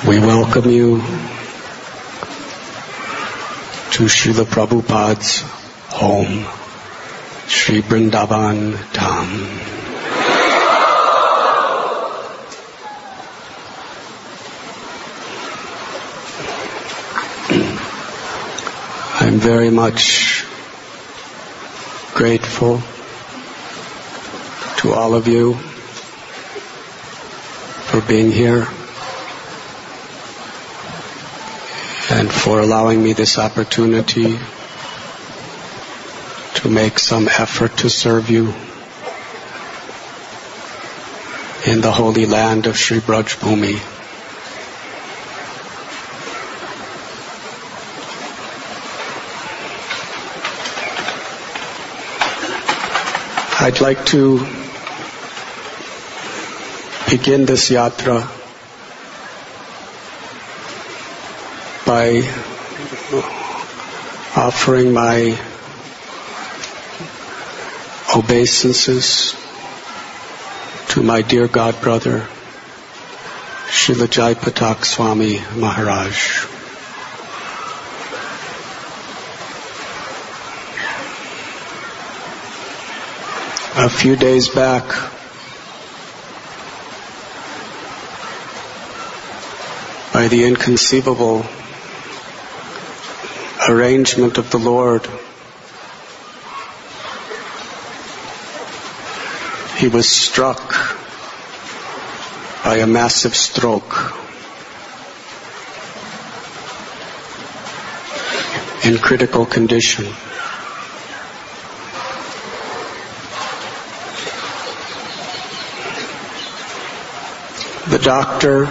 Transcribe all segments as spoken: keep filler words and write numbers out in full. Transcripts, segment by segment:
We welcome you to Srila Prabhupada's home, Sri Vrindavan Dham. I'm very much grateful to all of you for being here and for allowing me this opportunity to make some effort to serve you in the holy land of Sri Braj Bhumi. I'd like to begin this yatra by offering my obeisances to my dear God brother, Srila Jaipatak Swami Maharaj. A few days back, by the inconceivable arrangement of the Lord, he was struck by a massive stroke in critical condition. The doctor,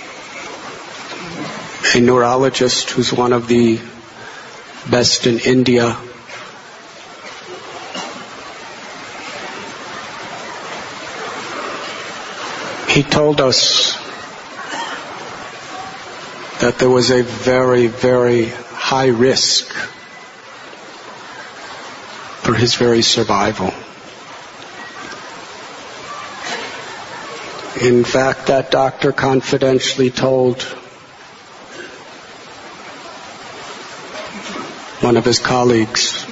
a neurologist who's one of the best in India, he told us that there was a very, very high risk for his very survival. In fact, that doctor confidentially told one of his colleagues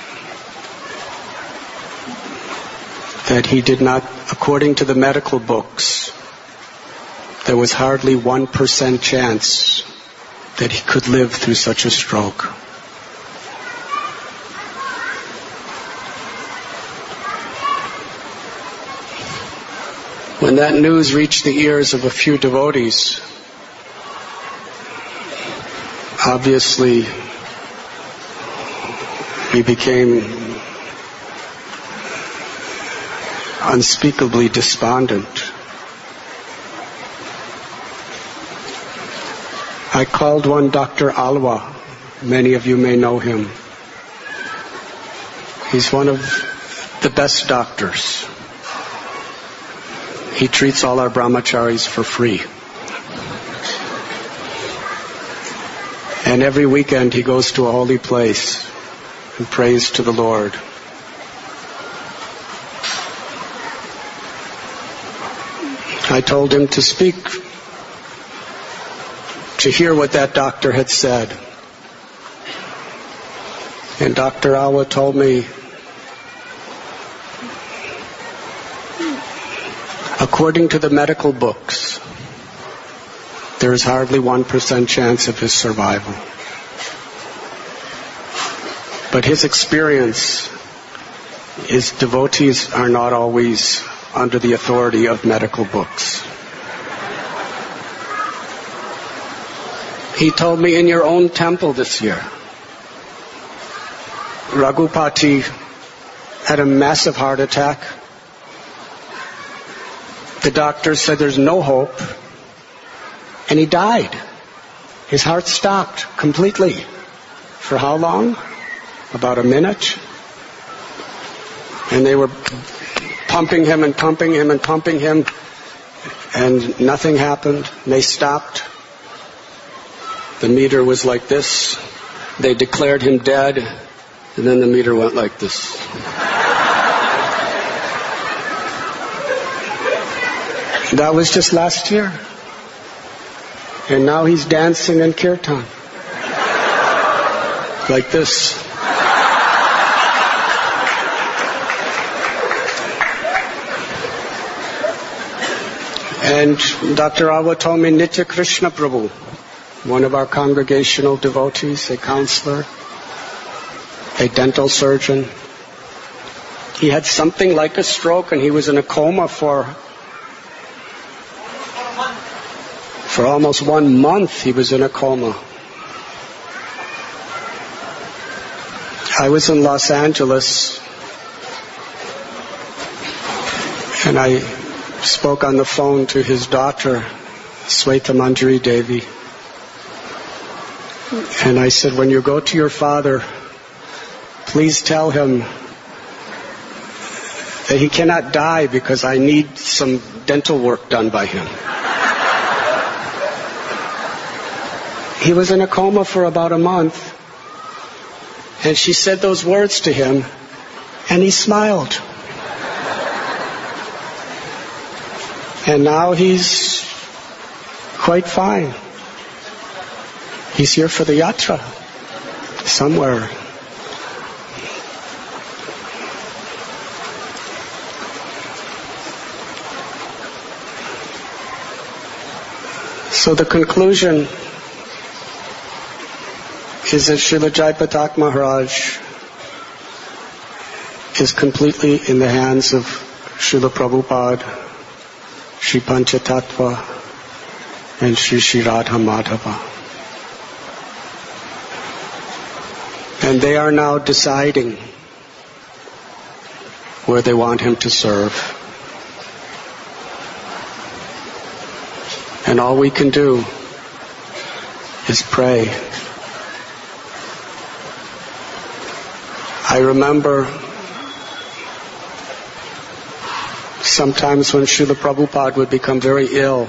that he did not, according to the medical books, there was hardly one percent chance that he could live through such a stroke. When that news reached the ears of a few devotees, obviously we became unspeakably despondent. I called one Doctor Alwa. Many of you may know him. He's one of the best doctors. He treats all our brahmacharis for free. And every weekend he goes to a holy place and prays to the Lord. I told him to speak, to hear what that doctor had said. And Doctor Alwa told me, according to the medical books, there is hardly one percent chance of his survival. But his experience is devotees are not always under the authority of medical books. He told me, in your own temple this year, Raghupati had a massive heart attack. The doctor said there's no hope, and he died. His heart stopped completely. For how long? About a minute. And they were pumping him and pumping him and pumping him, and nothing happened. They stopped. The meter was like this. They declared him dead, and then the meter went like this. That was just last year. And now he's dancing in kirtan. Like this. And Doctor Awa told me Nitya Krishna Prabhu, one of our congregational devotees, a counselor, a dental surgeon, he had something like a stroke and he was in a coma for for almost one month. He was in a coma. I was in Los Angeles and I spoke on the phone to his daughter, Sweta Manjari Devi. And I said, when you go to your father, please tell him that he cannot die because I need some dental work done by him. He was in a coma for about a month. And she said those words to him, and he smiled. And now he's quite fine. He's here for the yatra somewhere. So the conclusion is that Srila Jaipatak Maharaj is completely in the hands of Srila Prabhupada, Sri Panchatattva, and Sri Sri Radha Madhava. And they are now deciding where they want him to serve. And all we can do is pray. I remember sometimes when Srila Prabhupada would become very ill,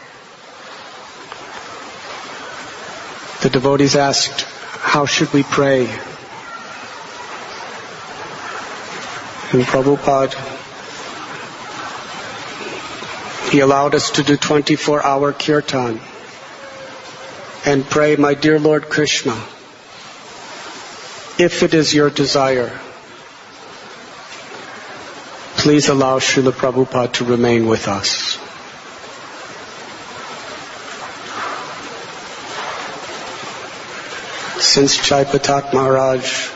the devotees asked, how should we pray? And Prabhupada, he allowed us to do twenty-four hour kirtan and pray, my dear Lord Krishna, if it is your desire, please allow Srila Prabhupada to remain with us. Since Jaipatak Maharaj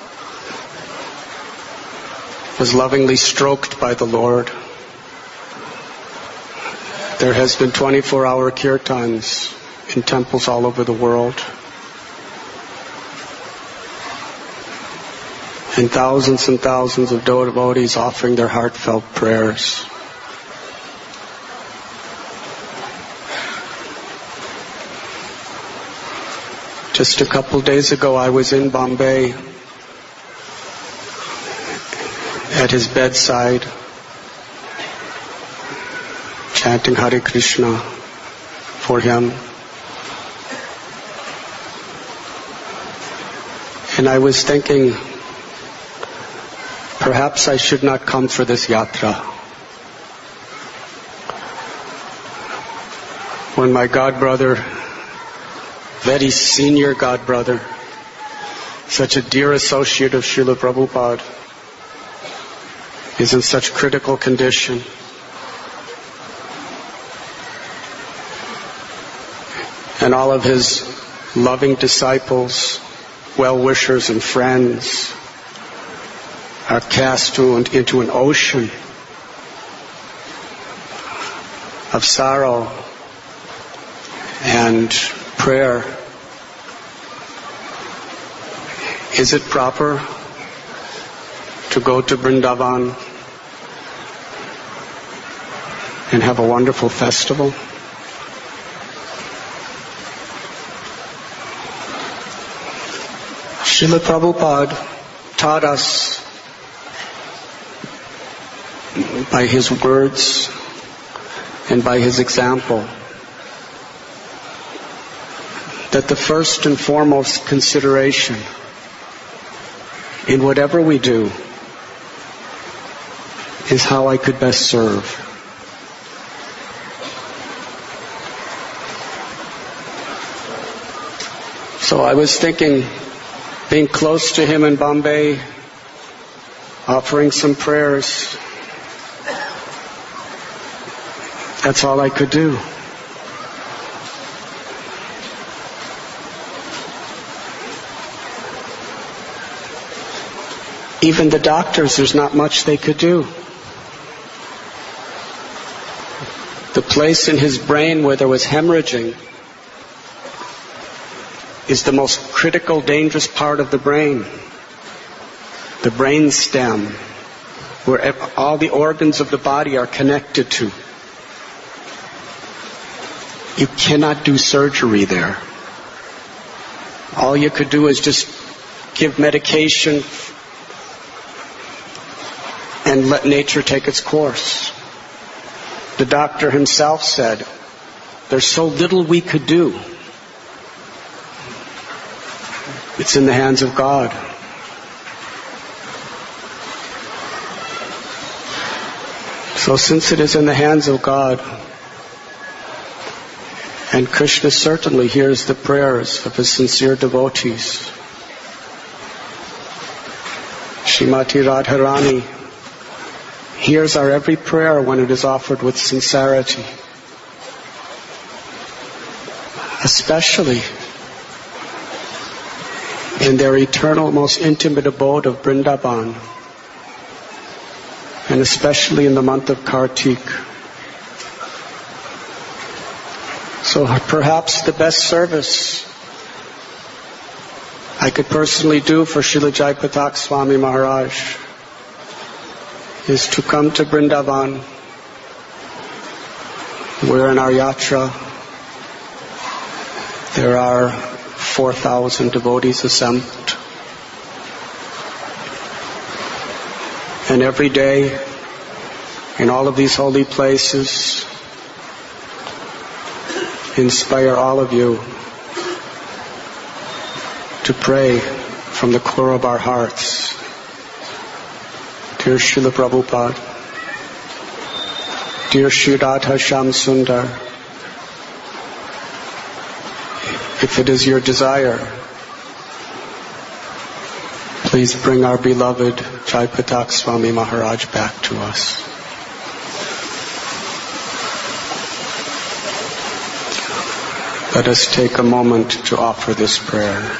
was lovingly stroked by the Lord, there has been twenty-four hour kirtans in temples all over the world. And thousands and thousands of devotees offering their heartfelt prayers. Just a couple days ago, I was in Bombay at his bedside, chanting Hare Krishna for him. And I was thinking, perhaps I should not come for this yatra. When my godbrother, very senior godbrother, such a dear associate of Srila Prabhupada, is in such critical condition. And all of his loving disciples, well-wishers and friends are cast into an ocean of sorrow and prayer. Is it proper to go to Vrindavan and have a wonderful festival? Srila Prabhupada taught us by his words and by his example that the first and foremost consideration in whatever we do is how I could best serve. So I was thinking, being close to him in Bombay, offering some prayers, that's all I could do. Even the doctors, there's not much they could do. The place in his brain where there was hemorrhaging is the most critical, dangerous part of the brain. The brain stem, where all the organs of the body are connected to. You cannot do surgery there. All you could do is just give medication and let nature take its course. The doctor himself said, there's so little we could do. It's in the hands of God. So since it is in the hands of God, and Krishna certainly hears the prayers of his sincere devotees, Srimati Radharani hears our every prayer when it is offered with sincerity. Especially in their eternal, most intimate abode of Vrindavan, and especially in the month of Kartik. So perhaps the best service I could personally do for Srila Jaipatak Swami Maharaj is to come to Vrindavan. We're in our yatra. There are four thousand devotees assembled. And every day, in all of these holy places, inspire all of you to pray from the core of our hearts. Dear Srila Prabhupada, dear Sri Radha Shyam Sundar, if it is your desire, please bring our beloved Jaipatak Swami Maharaj back to us. Let us take a moment to offer this prayer.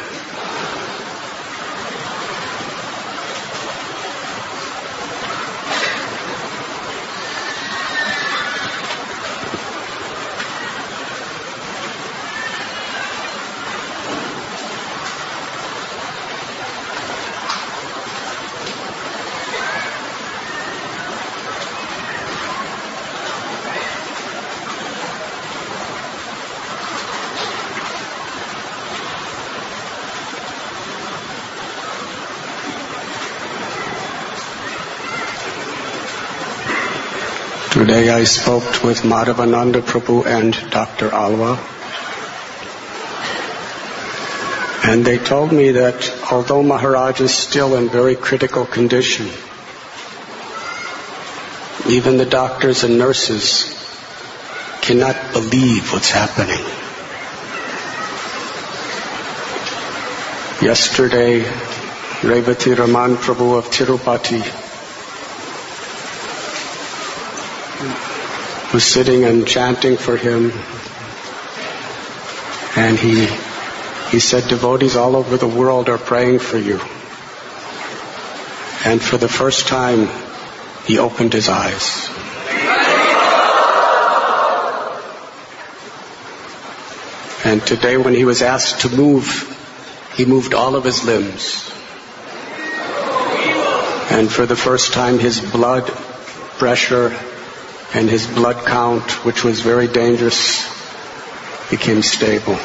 Today I spoke with Madhavananda Prabhu and Doctor Alva, and they told me that although Maharaj is still in very critical condition, even the doctors and nurses cannot believe what's happening. Yesterday, Revati Raman Prabhu of Tirupati was sitting and chanting for him, and he he said, devotees all over the world are praying for you. And for the first time, he opened his eyes. And today when he was asked to move, he moved all of his limbs. And for the first time, his blood pressure and his blood count, which was very dangerous, became stable.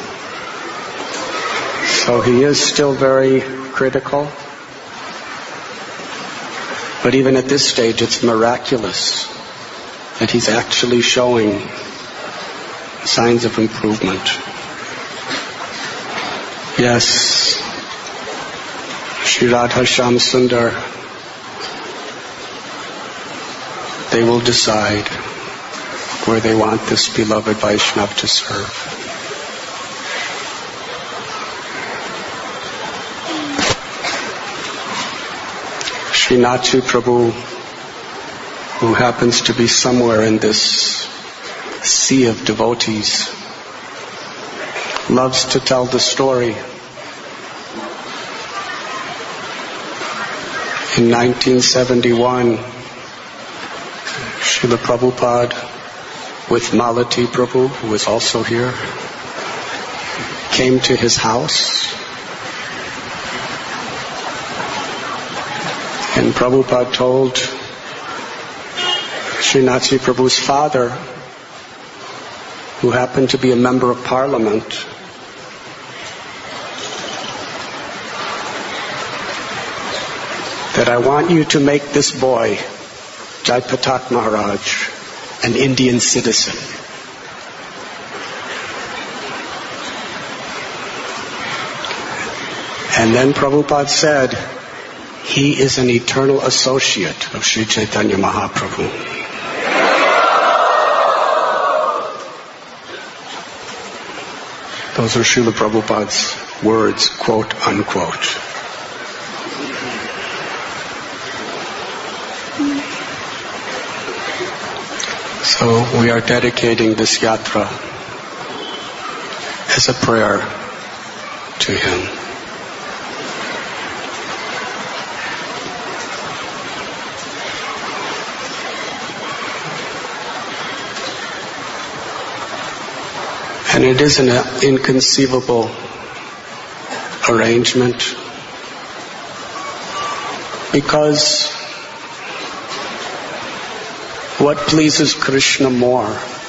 So he is still very critical. But even at this stage, it's miraculous that he's actually showing signs of improvement. Yes, Sri Radha Shyam Sundar, they will decide where they want this beloved Vaishnav to serve. Srinathji Prabhu, who happens to be somewhere in this sea of devotees, loves to tell the story. In nineteen seventy-one, Srila Prabhupada, with Malati Prabhu, who is also here, came to his house. And Prabhupada told Srinathji Prabhu's father, who happened to be a member of parliament, that I want you to make this boy, Jai Patak Maharaj, an Indian citizen. And then Prabhupada said, he is an eternal associate of Sri Chaitanya Mahaprabhu. Those are Srila Prabhupada's words, quote unquote. So we are dedicating this yatra as a prayer to him. And it is an inconceivable arrangement because what pleases Krishna more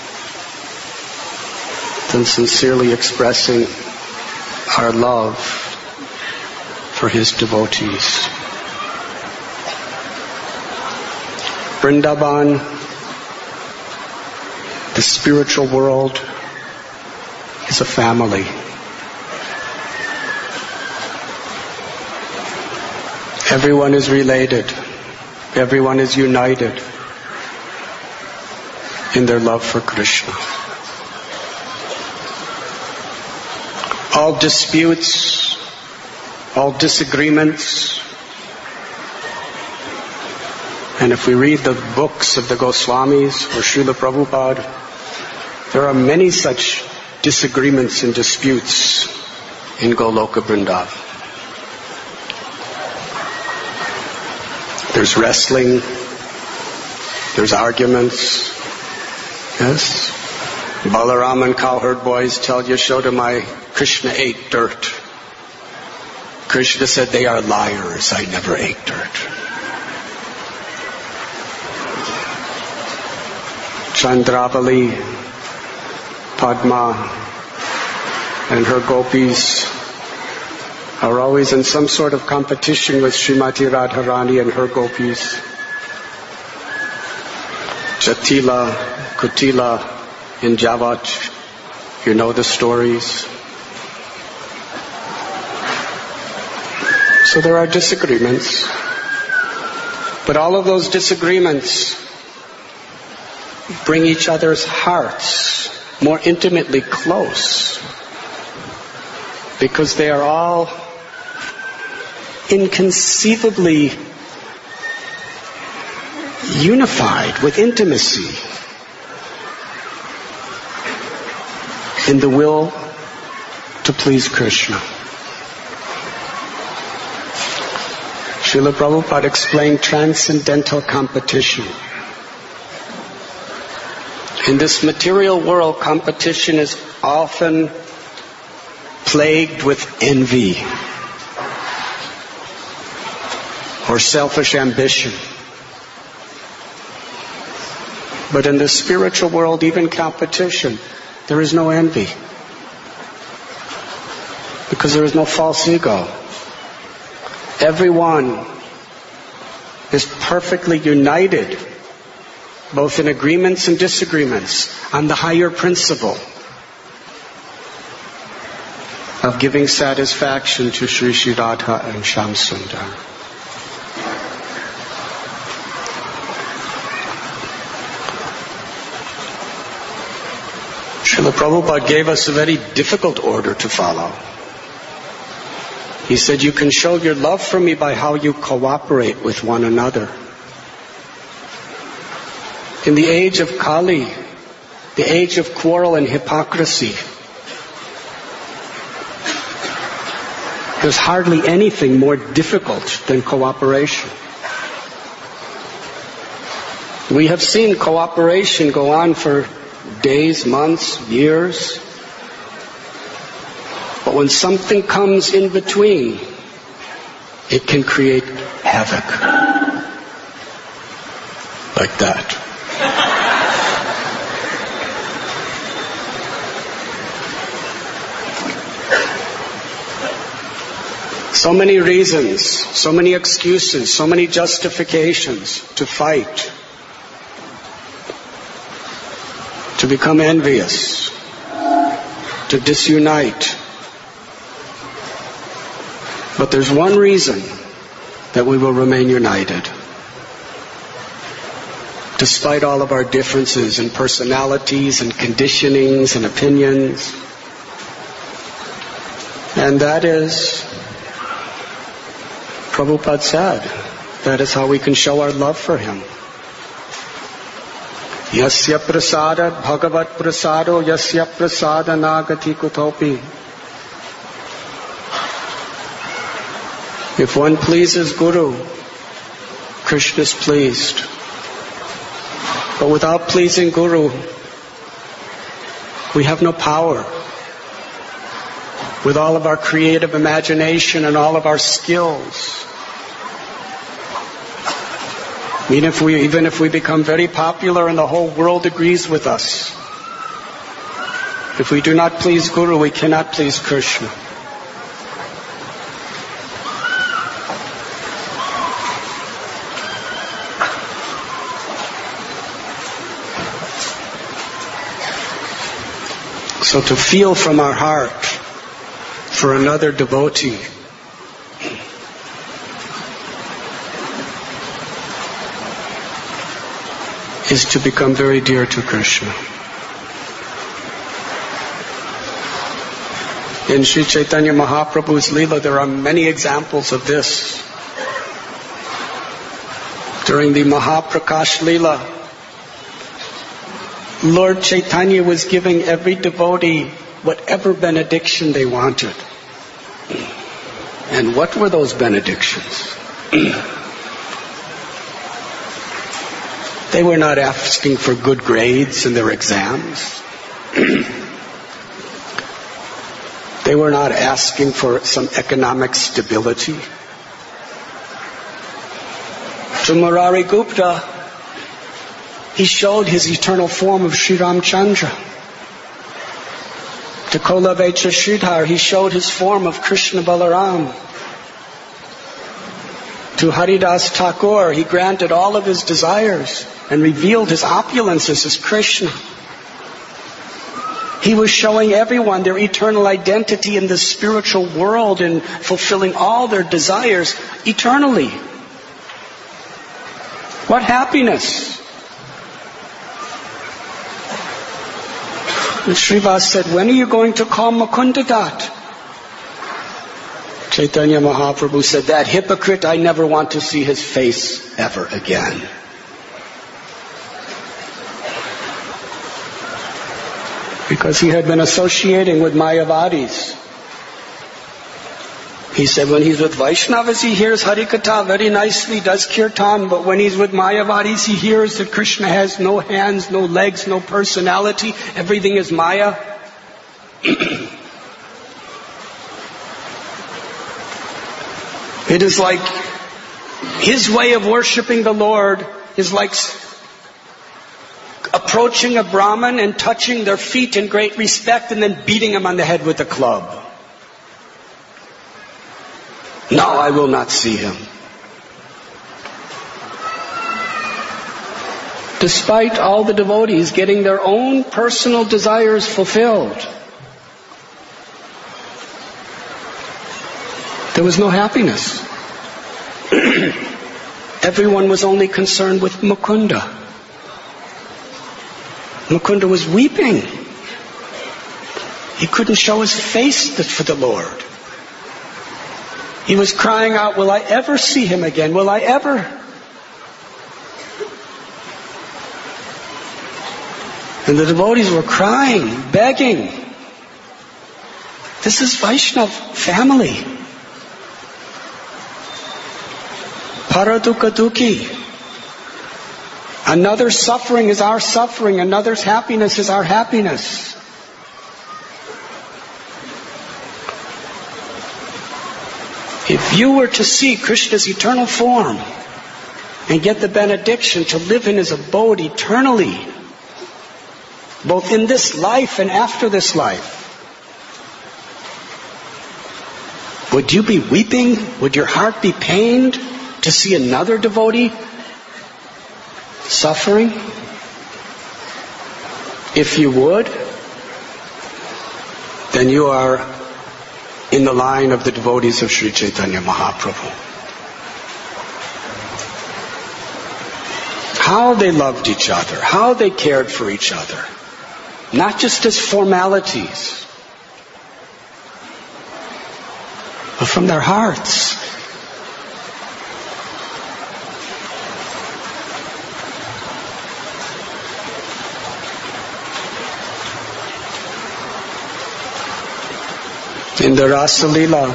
than sincerely expressing our love for his devotees? Vrindavan, the spiritual world, is a family. Everyone is related. Everyone is united in their love for Krishna. All disputes, all disagreements, and if we read the books of the Goswamis or Srila Prabhupada, there are many such disagreements and disputes in Goloka Vrindavan. There's wrestling, there's arguments. Yes? Balaram and cowherd boys tell Yashoda, my Krishna ate dirt. Krishna said, they are liars, I never ate dirt. Chandravali, Padma, and her gopis are always in some sort of competition with Srimati Radharani and her gopis. Jatila, Kutila in Javat, you know the stories. So there are disagreements. But all of those disagreements bring each other's hearts more intimately close, because they are all inconceivably unified with intimacy in the will to please Krishna. Srila Prabhupada explained transcendental competition. In this material world, competition is often plagued with envy or selfish ambition. But in the spiritual world, even competition, there is no envy. Because there is no false ego. Everyone is perfectly united, both in agreements and disagreements, on the higher principle of giving satisfaction to Sri Sri Radha and Shyam Sundar. Srila Prabhupada gave us a very difficult order to follow. He said, you can show your love for me by how you cooperate with one another. In the age of Kali, the age of quarrel and hypocrisy, there's hardly anything more difficult than cooperation. We have seen cooperation go on for days, months, years. But when something comes in between, it can create havoc. Like that. So many reasons, so many excuses, so many justifications to fight, to become envious, to disunite. But there's one reason that we will remain united. Despite all of our differences in personalities and conditionings and opinions. And that is, Prabhupada said, that is how we can show our love for Him. Yasya prasada bhagavat prasado yasya prasada nagati kutopi. If one pleases Guru, Krishna is pleased. But without pleasing Guru, we have no power. With all of our creative imagination and all of our skills, even if we, even if we become very popular and the whole world agrees with us, if we do not please Guru, we cannot please Krishna. So to feel from our heart for another devotee is to become very dear to Krishna. In Sri Chaitanya Mahaprabhu's Leela, there are many examples of this. During the Mahaprakash Leela, Lord Chaitanya was giving every devotee whatever benediction they wanted. And what were those benedictions? They were not asking for good grades in their exams. They were not asking for some economic stability. To Murari Gupta, he showed his eternal form of Sri Ramchandra. To Kolavecha Sridhar, he showed his form of Krishna Balaram. To Haridas Thakur, he granted all of his desires and revealed his opulences as Krishna. He was showing everyone their eternal identity in the spiritual world and fulfilling all their desires eternally. What happiness! And Srivas said, when are you going to call Mukunda Dat? Chaitanya Mahaprabhu said, that hypocrite, I never want to see his face ever again. Because he had been associating with Mayavadis. He said when he's with Vaishnavas, he hears Harikatha very nicely, does kirtan, but when he's with Mayavadis, he hears that Krishna has no hands, no legs, no personality, everything is Maya. It is like his way of worshipping the Lord is like approaching a Brahmin and touching their feet in great respect and then beating him on the head with a club. No, I will not see him. Despite all the devotees getting their own personal desires fulfilled, there was no happiness. Everyone was only concerned with Mukunda. Mukunda was weeping. He couldn't show his face for the Lord. He was crying out, will I ever see him again? Will I ever? And the devotees were crying, begging. This is Vaishnav family. Paradukha dukhi. Another's suffering is our suffering. Another's happiness is our happiness. If you were to see Krishna's eternal form and get the benediction to live in his abode eternally, both in this life and after this life, would you be weeping? Would your heart be pained to see another devotee suffering? If you would, then you are in the line of the devotees of Sri Chaitanya Mahaprabhu. How they loved each other, how they cared for each other, not just as formalities, but from their hearts. In the Rasa Leela,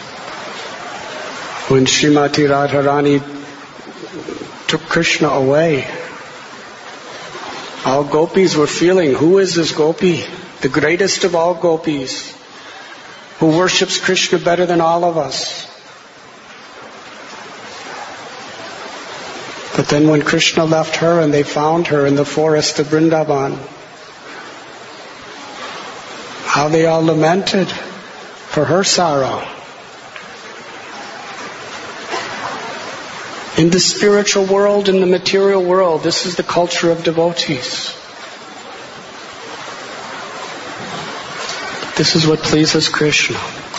when Srimati Radharani took Krishna away, all gopis were feeling, who is this gopi? The greatest of all gopis, who worships Krishna better than all of us. But then when Krishna left her and they found her in the forest of Vrindavan, how they all lamented for her sorrow. In the spiritual world, in the material world, this is the culture of devotees. This is what pleases Krishna.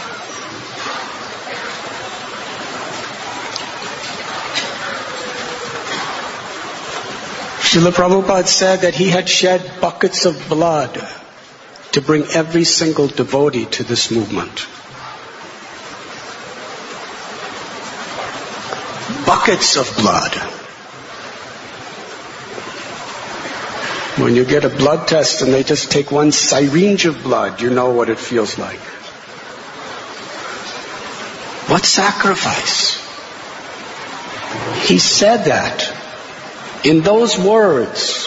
Srila Prabhupada said that he had shed buckets of blood to bring every single devotee to this movement. Buckets of blood. When you get a blood test and they just take one syringe of blood, you know what it feels like. What sacrifice? He said that in those words,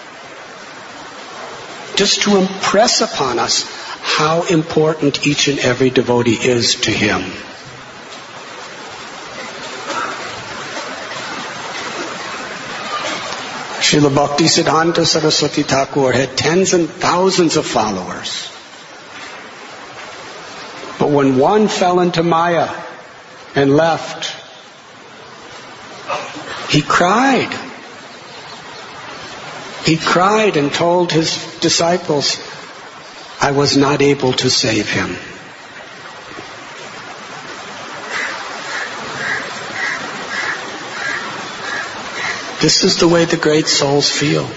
just to impress upon us how important each and every devotee is to him. Srila Bhaktisiddhanta Saraswati Thakur had tens and thousands of followers. But when one fell into Maya and left, he cried. He cried and told his disciples, I was not able to save him. This is the way the great souls feel.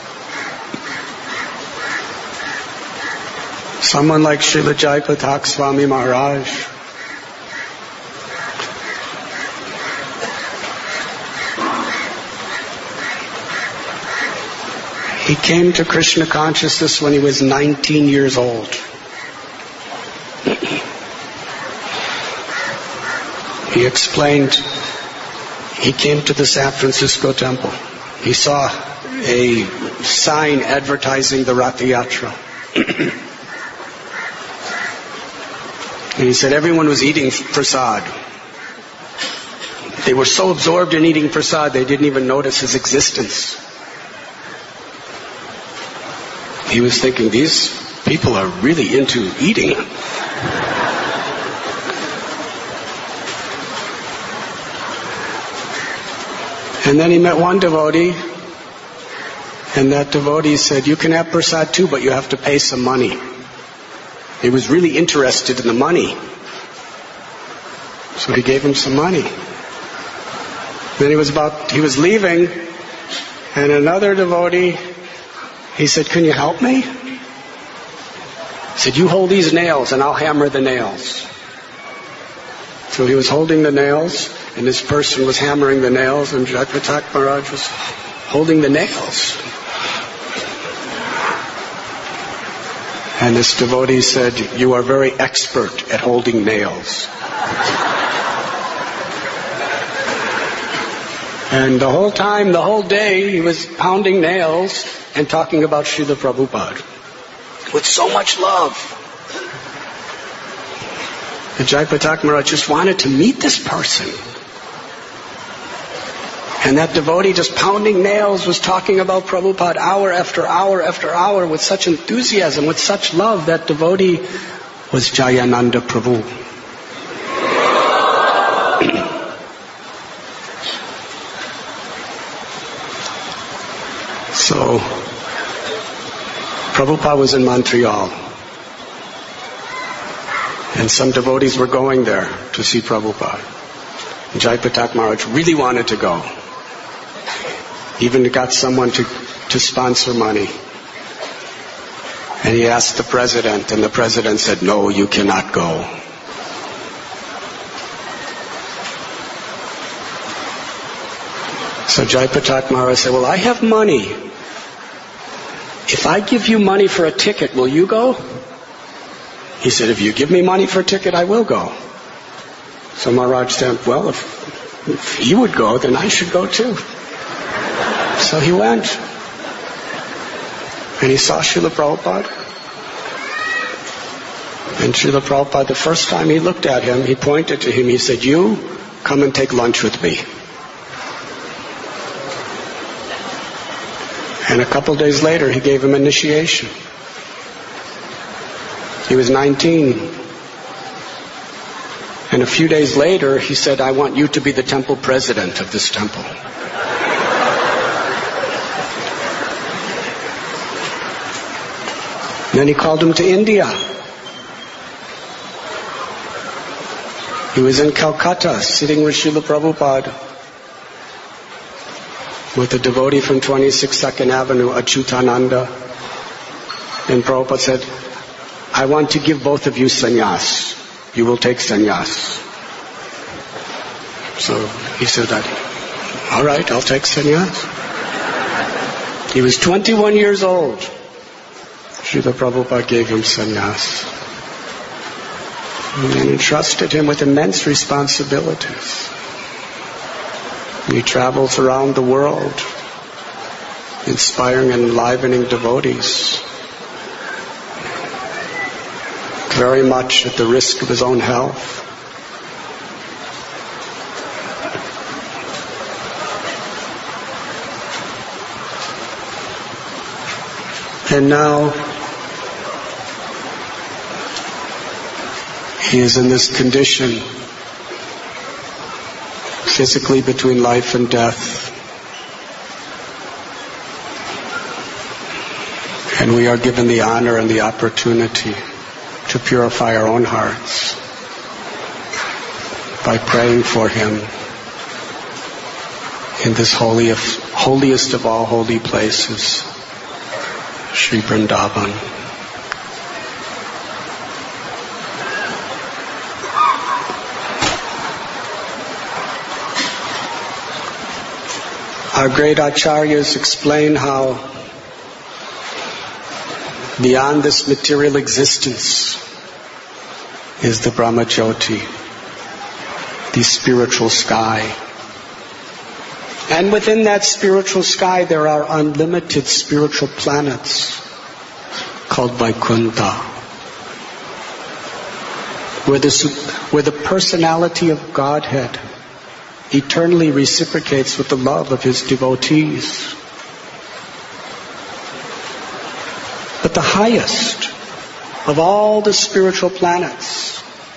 Someone like Srila Jaipatak Swami Maharaj, he came to Krishna consciousness when he was nineteen years old. He explained, he came to the San Francisco temple. He saw a sign advertising the Ratha Yatra. And he said everyone was eating prasad. They were so absorbed in eating prasad, they didn't even notice his existence. He was thinking, these people are really into eating. And then he met one devotee, and that devotee said, you can have prasad too, but you have to pay some money. He was really interested in the money. So he gave him some money. Then he was about, he was leaving, and another devotee, he said, can you help me? He said, you hold these nails and I'll hammer the nails. So he was holding the nails, and this person was hammering the nails, and Jayapataka Maharaj was holding the nails. And this devotee said, "You are very expert at holding nails." And the whole time, the whole day, he was pounding nails and talking about Srila Prabhupada with so much love. And Jayapataka Maharaj just wanted to meet this person. And that devotee just pounding nails was talking about Prabhupada hour after hour after hour with such enthusiasm, with such love. That devotee was Jayananda Prabhu. So, Prabhupada was in Montreal. And some devotees were going there to see Prabhupada. And Jayapataka Maharaj really wanted to go. Even got someone to, to sponsor money. And he asked the president, and the president said, "No, you cannot go." So Jayapataka Maharaj said, "Well, I have money. If I give you money for a ticket, will you go?" He said, "If you give me money for a ticket, I will go." So Maharaj said, "Well, if, if he would go, then I should go too." So he went. And he saw Srila Prabhupada. And Srila Prabhupada, the first time he looked at him, he pointed to him, he said, "You come and take lunch with me." And a couple days later, he gave him initiation. He was nineteen. And a few days later, he said, "I want you to be the temple president of this temple." Then he called him to India. He was in Calcutta, sitting with Srila Prabhupada, with a devotee from twenty-six Second Avenue, Achyutananda. And Prabhupada said, "I want to give both of you sannyas. You will take sannyas." So he said that, "All right, I'll take sannyas." He was twenty-one years old. Srila Prabhupada gave him sannyas. And entrusted him with immense responsibilities. He travels around the world, inspiring and enlivening devotees, very much at the risk of his own health. And now he is in this condition, physically between life and death. And we are given the honor and the opportunity to purify our own hearts by praying for him in this holiest, holiest of all holy places, Sri Vrindavan. Our great acharyas explain how beyond this material existence is the Brahmajyoti, the spiritual sky. And within that spiritual sky there are unlimited spiritual planets called Vaikuntha, where the, where the personality of Godhead eternally reciprocates with the love of his devotees. But the highest of all the spiritual planets,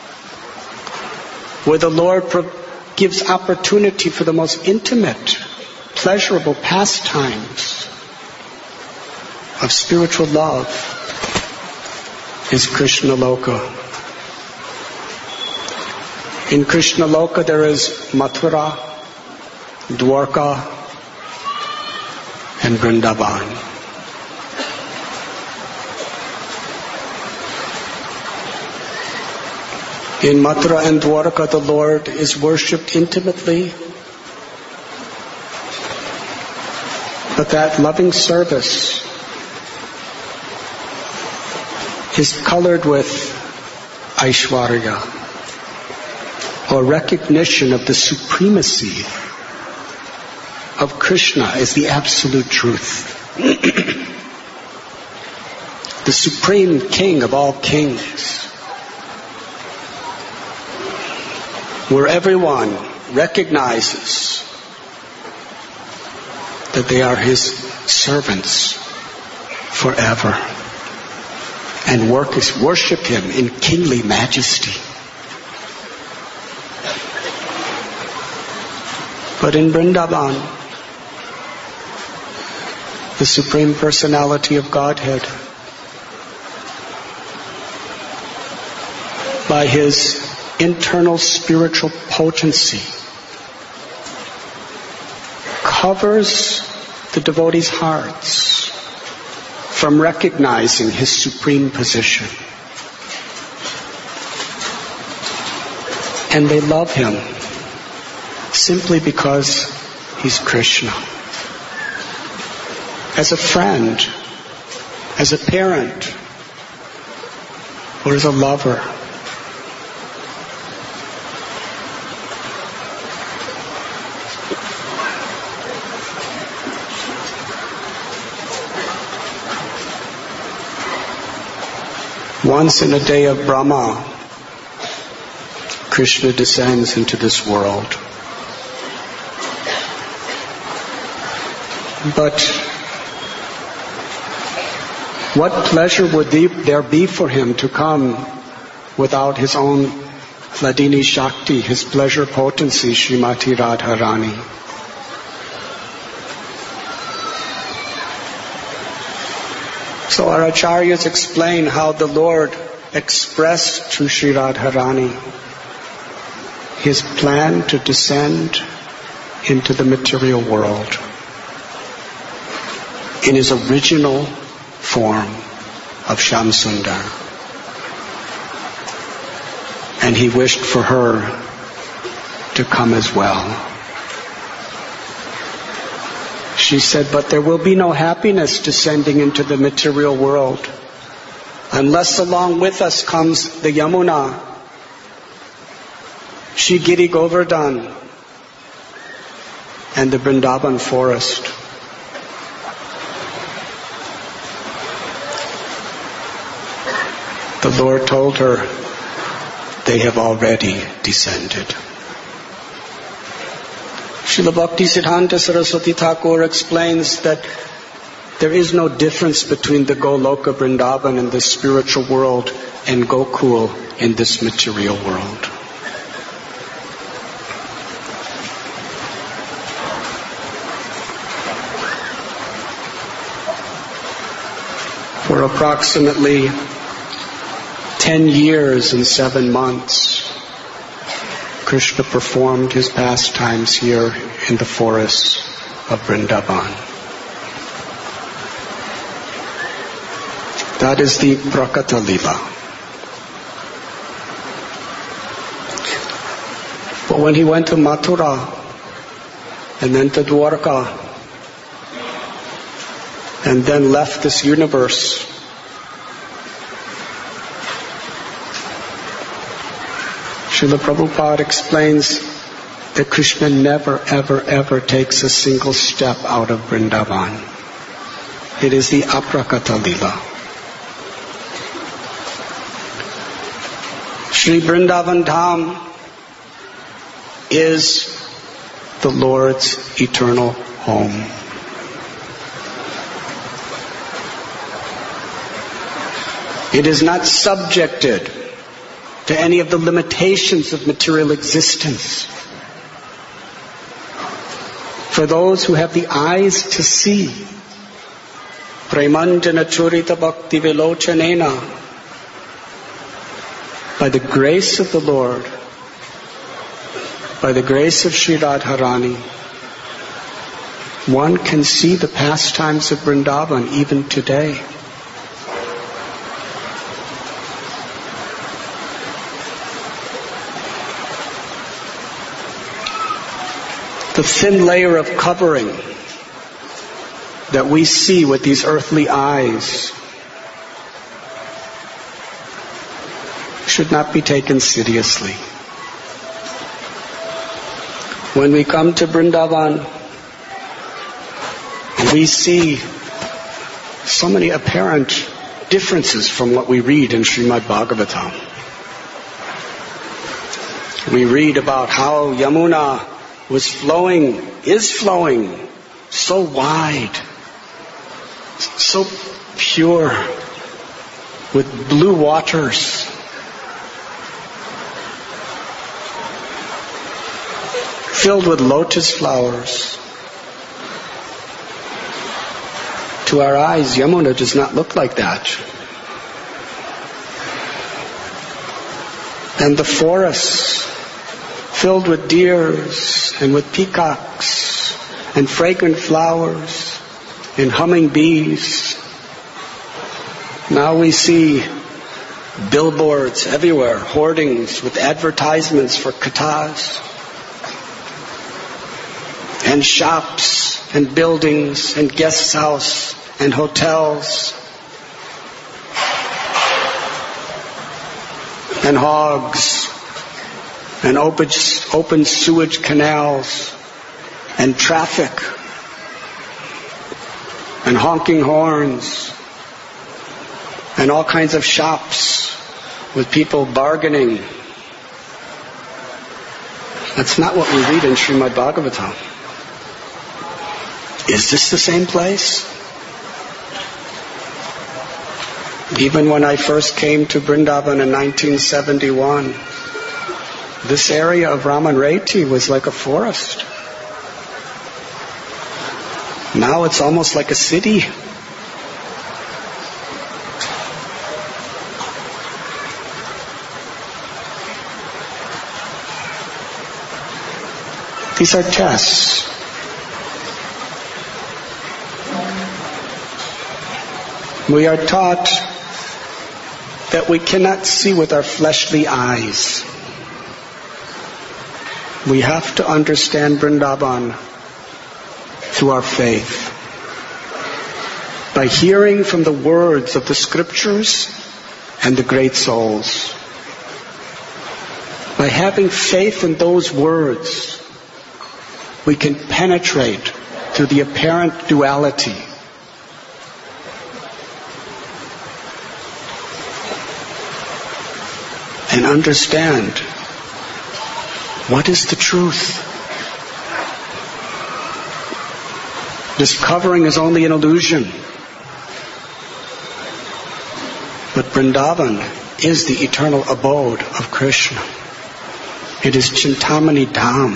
where the Lord pro- gives opportunity for the most intimate, pleasurable pastimes of spiritual love, is Krishna Loka. In Krishna Loka there is Mathura, Dwarka, and Vrindavan. In Mathura and Dwarka, the Lord is worshipped intimately. But that loving service is colored with Aishwarya, or recognition of the supremacy of Krishna as the absolute truth. The supreme king of all kings. Where everyone recognizes that they are his servants forever and work is worship him in kingly majesty. But in Vrindavan, the Supreme Personality of Godhead, by his internal spiritual potency, covers the devotees' hearts from recognizing his supreme position. And they love him simply because he's Krishna. As a friend, as a parent, or as a lover. Once in a day of Brahma, Krishna descends into this world. But what pleasure would there be for him to come without his own Hladini Shakti, his pleasure potency, Srimati Radharani? So our acharyas explain how the Lord expressed to Sri Radharani his plan to descend into the material world in his original form of Shamsundar. And he wished for her to come as well. She said, but there will be no happiness descending into the material world unless along with us comes the Yamuna, Shigiri Govardhan, and the Vrindavan forest. The Lord told her, they have already descended. Srila Bhakti Siddhanta Saraswati Thakur explains that there is no difference between the Goloka Vrindavan in the spiritual world and Gokul in this material world. For approximately ten years and seven months, Krishna performed his pastimes here in the forests of Vrindavan. That is the Prakata Lila. But when he went to Mathura and then to Dwarka and then left this universe, Srila Prabhupada explains that Krishna never, ever, ever takes a single step out of Vrindavan. It is the Aprakata Lila. Sri Vrindavan Dham is the Lord's eternal home. It is not subjected to any of the limitations of material existence. For those who have the eyes to see, Premanjana Churita Bhakti Vilochanena, by the grace of the Lord, by the grace of Sri Radharani, one can see the pastimes of Vrindavan even today. the thin layer of covering that we see with these earthly eyes should not be taken seriously. When we come to Vrindavan, we see so many apparent differences from what we read in Srimad Bhagavatam. We read about how Yamuna was flowing, is flowing so wide, so pure, with blue waters. Filled with lotus flowers. To our eyes, Yamuna does not look like that. And the forests, filled with deers and with peacocks and fragrant flowers and humming bees. Now we see billboards everywhere, hoardings with advertisements for kathas. And shops and buildings and guest house and hotels and hogs and open, open sewage canals and traffic and honking horns and all kinds of shops with people bargaining. That's not what we read in Srimad Bhagavatam. Is this the same place? Even when I first came to Vrindavan in nineteen seventy-one, this area of Raman Reti was like a forest. Now it's almost like a city. These are tests. We are taught that we cannot see with our fleshly eyes. We have to understand Vrindavan through our faith. By hearing from the words of the scriptures and the great souls. By having faith in those words, we can penetrate through the apparent duality. And understand what is the truth. This covering is only an illusion. But Vrindavan is the eternal abode of Krishna. It is Chintamani Dham.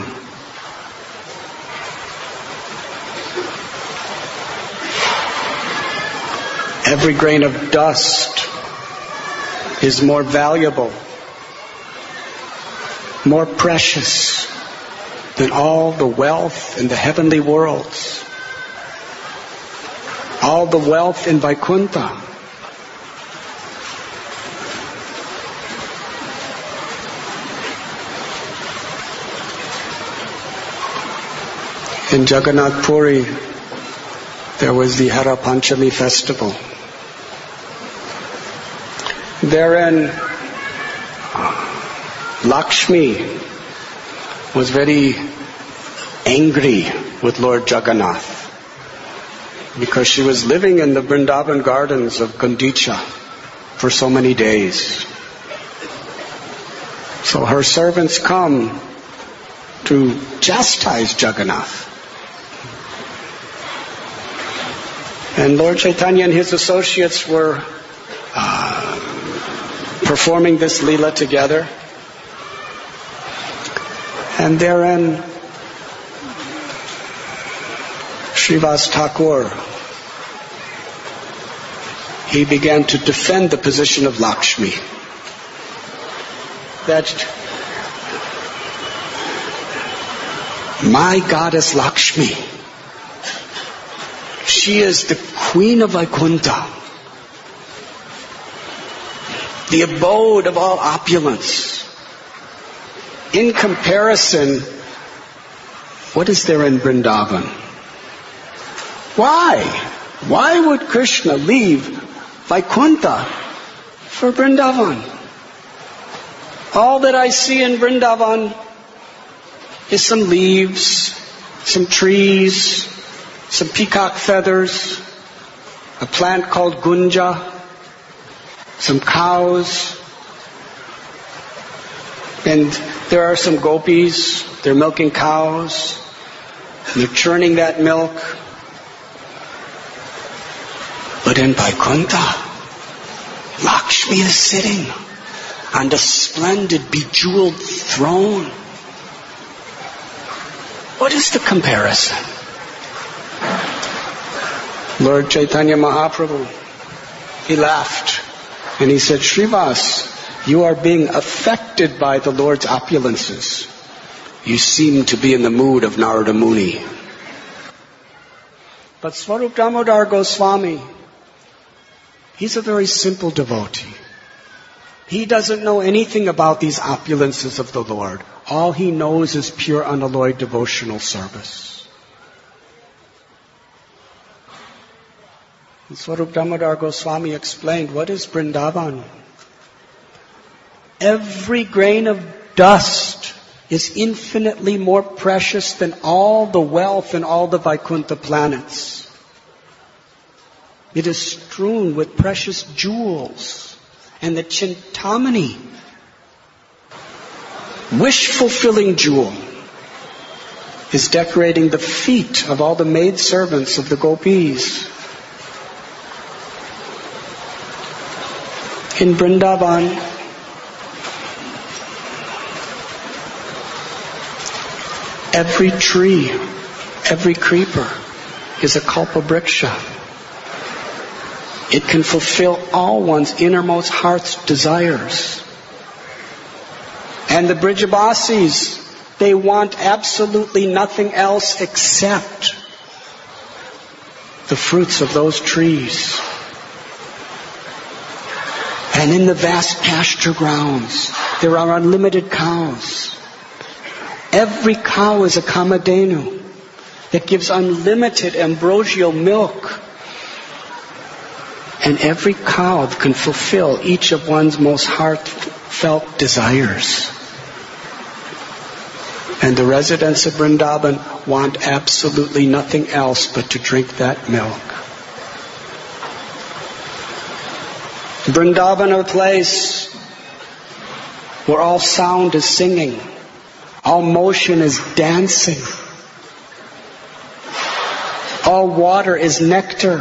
Every grain of dust is more valuable, more precious than all the wealth in the heavenly worlds, all the wealth in Vaikuntha. In Jagannath Puri, there was the Hara Panchami festival. Therein, Lakshmi was very angry with Lord Jagannath because she was living in the Vrindavan gardens of Gundicha for so many days. So her servants come to chastise Jagannath. And Lord Chaitanya and his associates were uh, performing this Leela together. And therein, Srivas Thakur, he began to defend the position of Lakshmi. That my goddess Lakshmi, she is the queen of Vaikuntha, the abode of all opulence. In comparison, What is there in Vrindavan? Why? Why would Krishna leave Vaikuntha for Vrindavan? All that I see in Vrindavan is some leaves, some trees, some peacock feathers, a plant called gunja, some cows, and there are some gopis. They're milking cows, and they're churning that milk. But in Vaikuntha, Lakshmi is sitting on the splendid bejeweled throne. What is the comparison? Lord Chaitanya Mahaprabhu, he laughed and he said, Srivas, you are being affected by the Lord's opulences. You seem to be in the mood of Narada Muni. But Swarup Damodar Goswami, he's a very simple devotee. He doesn't know anything about these opulences of the Lord. All he knows is pure unalloyed devotional service. And Swarup Damodar Goswami explained, what is Vrindavan? Every grain of dust is infinitely more precious than all the wealth in all the Vaikuntha planets. It is strewn with precious jewels. And the Chintamani, wish-fulfilling jewel, is decorating the feet of all the maidservants of the gopis. In Vrindavan, every tree, every creeper is a kalpabriksha. It can fulfill all one's innermost heart's desires. And the Brijabasis, they want absolutely nothing else except the fruits of those trees. And in the vast pasture grounds, there are unlimited cows. Every cow is a kamadhenu that gives unlimited ambrosial milk. And every cow can fulfill each of one's most heartfelt desires. And the residents of Vrindavan want absolutely nothing else but to drink that milk. Vrindavan, a place where all sound is singing, all motion is dancing, all water is nectar.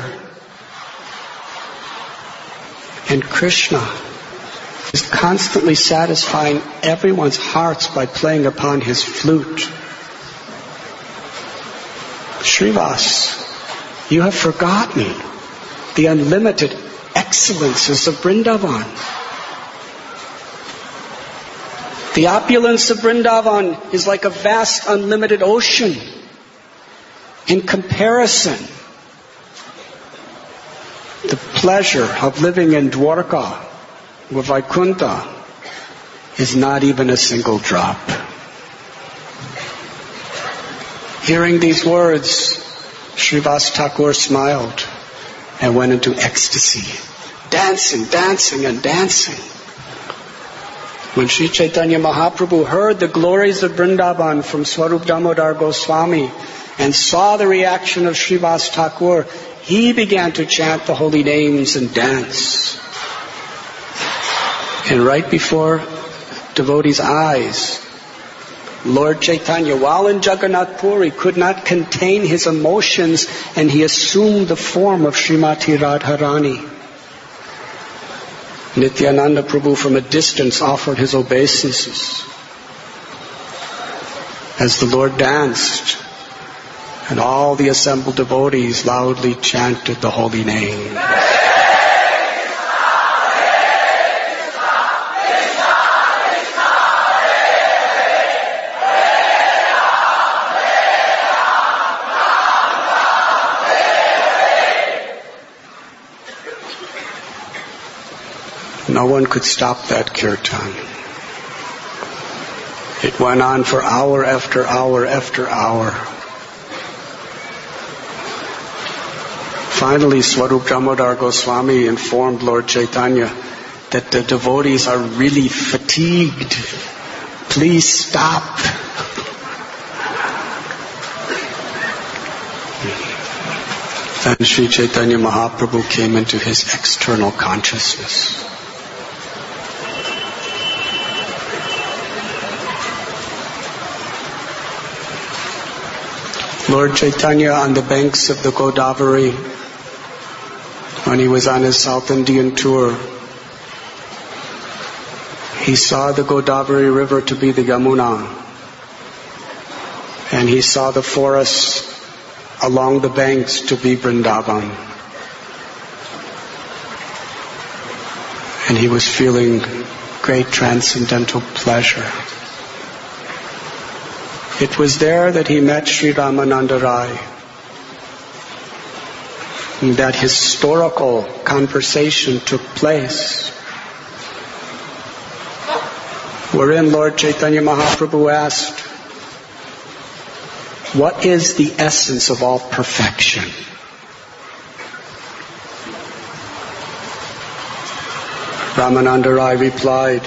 And Krishna is constantly satisfying everyone's hearts by playing upon his flute. Srivas, you have forgotten the unlimited excellences of Vrindavan. The opulence of Vrindavan is like a vast unlimited ocean. In comparison, the pleasure of living in Dwarka or Vaikuntha is not even a single drop. Hearing these words, Srivas Thakur smiled and went into ecstasy, dancing, dancing, and dancing. When Sri Chaitanya Mahaprabhu heard the glories of Vrindavan from Swarup Damodar Goswami and saw the reaction of Srivas Thakur, he began to chant the holy names and dance. And right before devotees' eyes, Lord Chaitanya, while in Jagannath Puri, could not contain his emotions, and he assumed the form of Srimati Radharani. Nityananda Prabhu from a distance offered his obeisances as the Lord danced, and all the assembled devotees loudly chanted the holy name. No one could stop that kirtan. It went on for hour after hour after hour. Finally, Swarup Damodar Goswami informed Lord Chaitanya that the devotees are really fatigued. Please stop. Then Sri Chaitanya Mahaprabhu came into his external consciousness. Lord Chaitanya, on the banks of the Godavari, when he was on his South Indian tour, he saw the Godavari River to be the Yamuna, and he saw the forests along the banks to be Vrindavan. And he was feeling great transcendental pleasure. It was there that he met Sri Ramananda Rai. And that historical conversation took place, wherein Lord Chaitanya Mahaprabhu asked, what is the essence of all perfection? Ramananda Rai replied,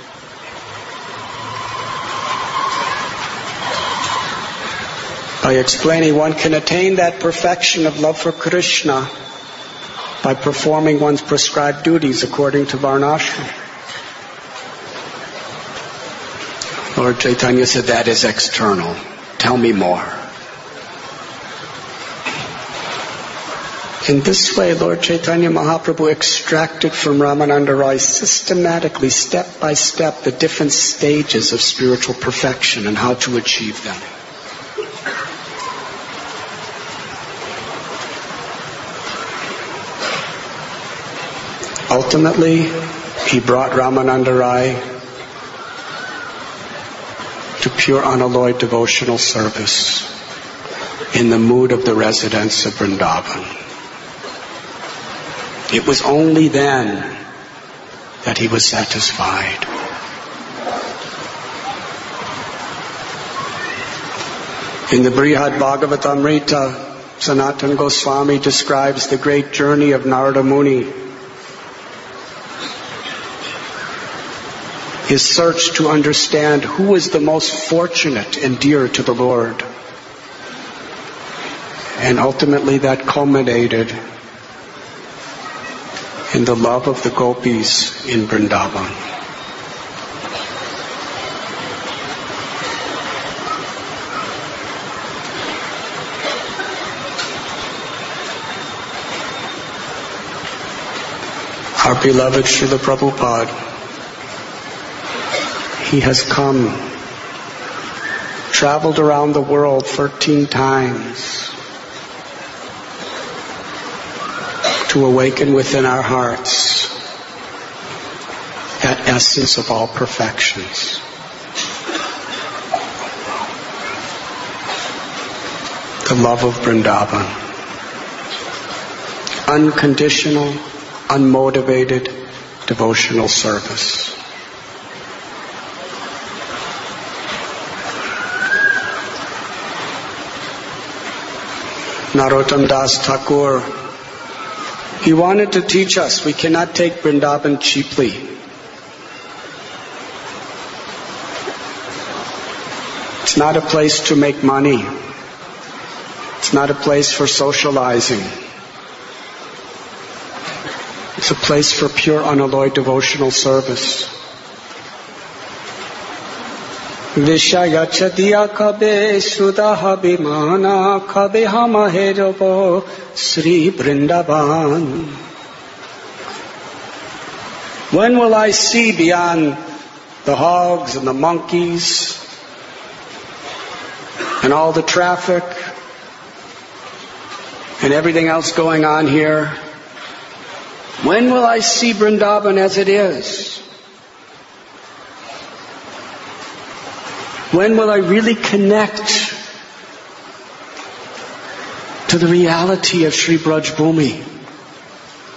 by explaining one can attain that perfection of love for Krishna by performing one's prescribed duties according to Varnashram. Lord Chaitanya said, that is external. Tell me more. In this way, Lord Chaitanya Mahaprabhu extracted from Ramananda Rai systematically, step by step, the different stages of spiritual perfection and how to achieve them. Ultimately, he brought Ramananda Rai to pure unalloyed devotional service in the mood of the residents of Vrindavan. It was only then that he was satisfied. In the Brihad Bhagavatamrita, Sanatana Goswami describes the great journey of Narada Muni. His search to understand who is the most fortunate and dear to the Lord. And ultimately that culminated in the love of the gopis in Vrindavan. Our beloved Srila Prabhupada, he has come, traveled around the world thirteen times to awaken within our hearts that essence of all perfections. The love of Vrindavan. Unconditional, unmotivated, devotional service. Narottam Das Thakur, he wanted to teach us we cannot take Vrindavan cheaply. It's not a place to make money. It's not a place for socializing. It's a place for pure unalloyed devotional service. Vishayachadiya kabe sudaha bimana kabe hamaherobo Sri Vrindavan. When will I see beyond the hogs and the monkeys and all the traffic and everything else going on here? When will I see Vrindavan as it is? When will I really connect to the reality of Sri Braj Bhumi?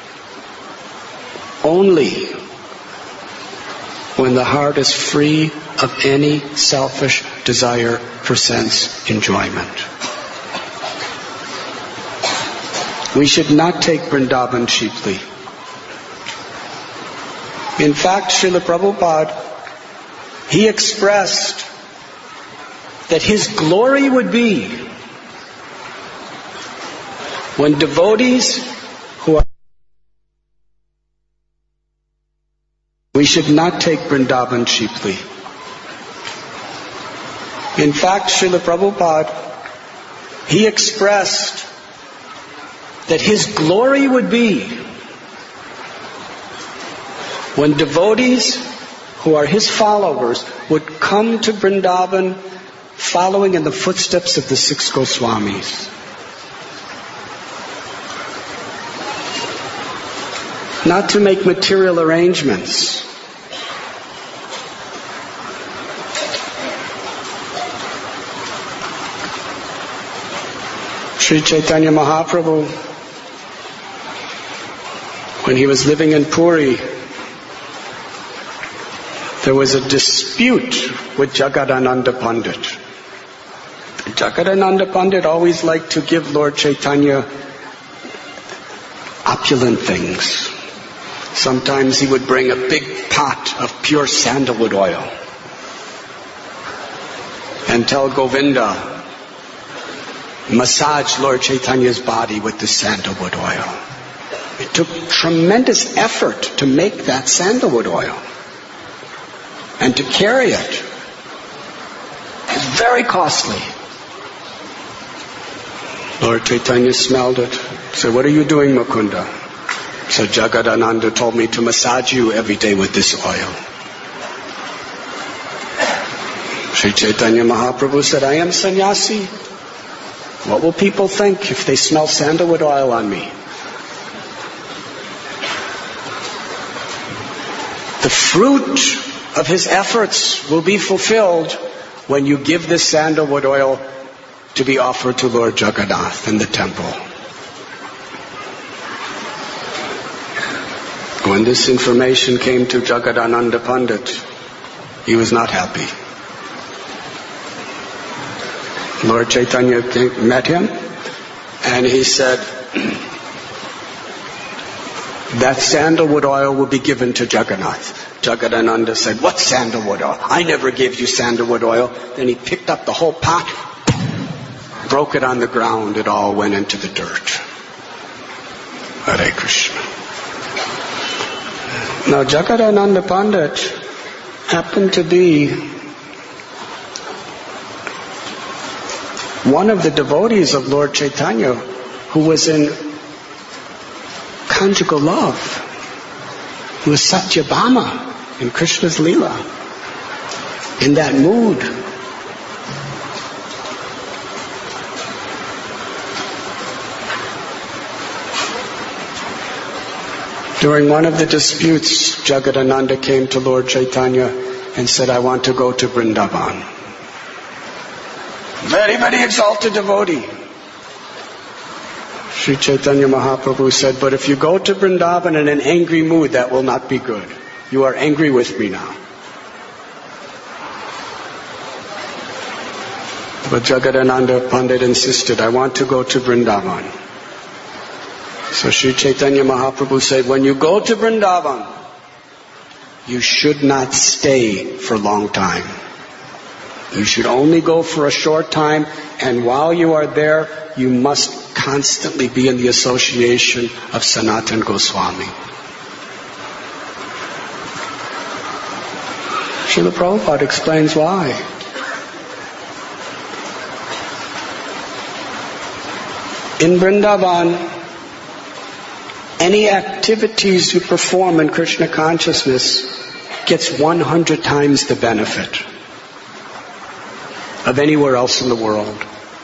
Only when the heart is free of any selfish desire for sense enjoyment. We should not take Vrindavan cheaply. In fact, Srila Prabhupada, he expressed that his glory would be when devotees who are... We should not take Vrindavan cheaply. In fact, Srila Prabhupada, he expressed that his glory would be when devotees who are his followers would come to Vrindavan following in the footsteps of the six Goswamis. Not to make material arrangements. Sri Chaitanya Mahaprabhu, when he was living in Puri, there was a dispute with Jagadananda Pandit. Jagadananda Pandit always liked to give Lord Chaitanya opulent things. Sometimes he would bring a big pot of pure sandalwood oil and tell Govinda, massage Lord Chaitanya's body with the sandalwood oil. It took tremendous effort to make that sandalwood oil and to carry it. It's very costly. Lord Chaitanya smelled it. Said, "What are you doing, Mukunda?" Said, "Jagadananda told me to massage you every day with this oil." Sri Chaitanya Mahaprabhu said, "I am sannyasi. What will people think if they smell sandalwood oil on me?" The fruit of his efforts will be fulfilled when you give this sandalwood oil to be offered to Lord Jagannath in the temple. When this information came to Jagadananda Pandit, he was not happy. Lord Chaitanya met him and he said, that sandalwood oil will be given to Jagannath. Jagadananda said, "What sandalwood oil? I never gave you sandalwood oil." Then he picked up the whole pot, broke it on the ground. It all went into the dirt. Hare Krishna. Now Jagadananda Pandit happened to be one of the devotees of Lord Chaitanya who was in conjugal love. He was Satyabhama in Krishna's Leela. In that mood. During one of the disputes, Jagadananda came to Lord Chaitanya and said, "I want to go to Vrindavan." Very, very exalted devotee. Sri Chaitanya Mahaprabhu said, "But if you go to Vrindavan in an angry mood, that will not be good. You are angry with me now." But Jagadananda Pandit insisted, "I want to go to Vrindavan." So Sri Chaitanya Mahaprabhu said, "When you go to Vrindavan, you should not stay for a long time. You should only go for a short time, and while you are there, you must constantly be in the association of Sanatana Goswami." Srila Prabhupada explains why. In Vrindavan, any activities you perform in Krishna consciousness gets one hundred times the benefit of anywhere else in the world.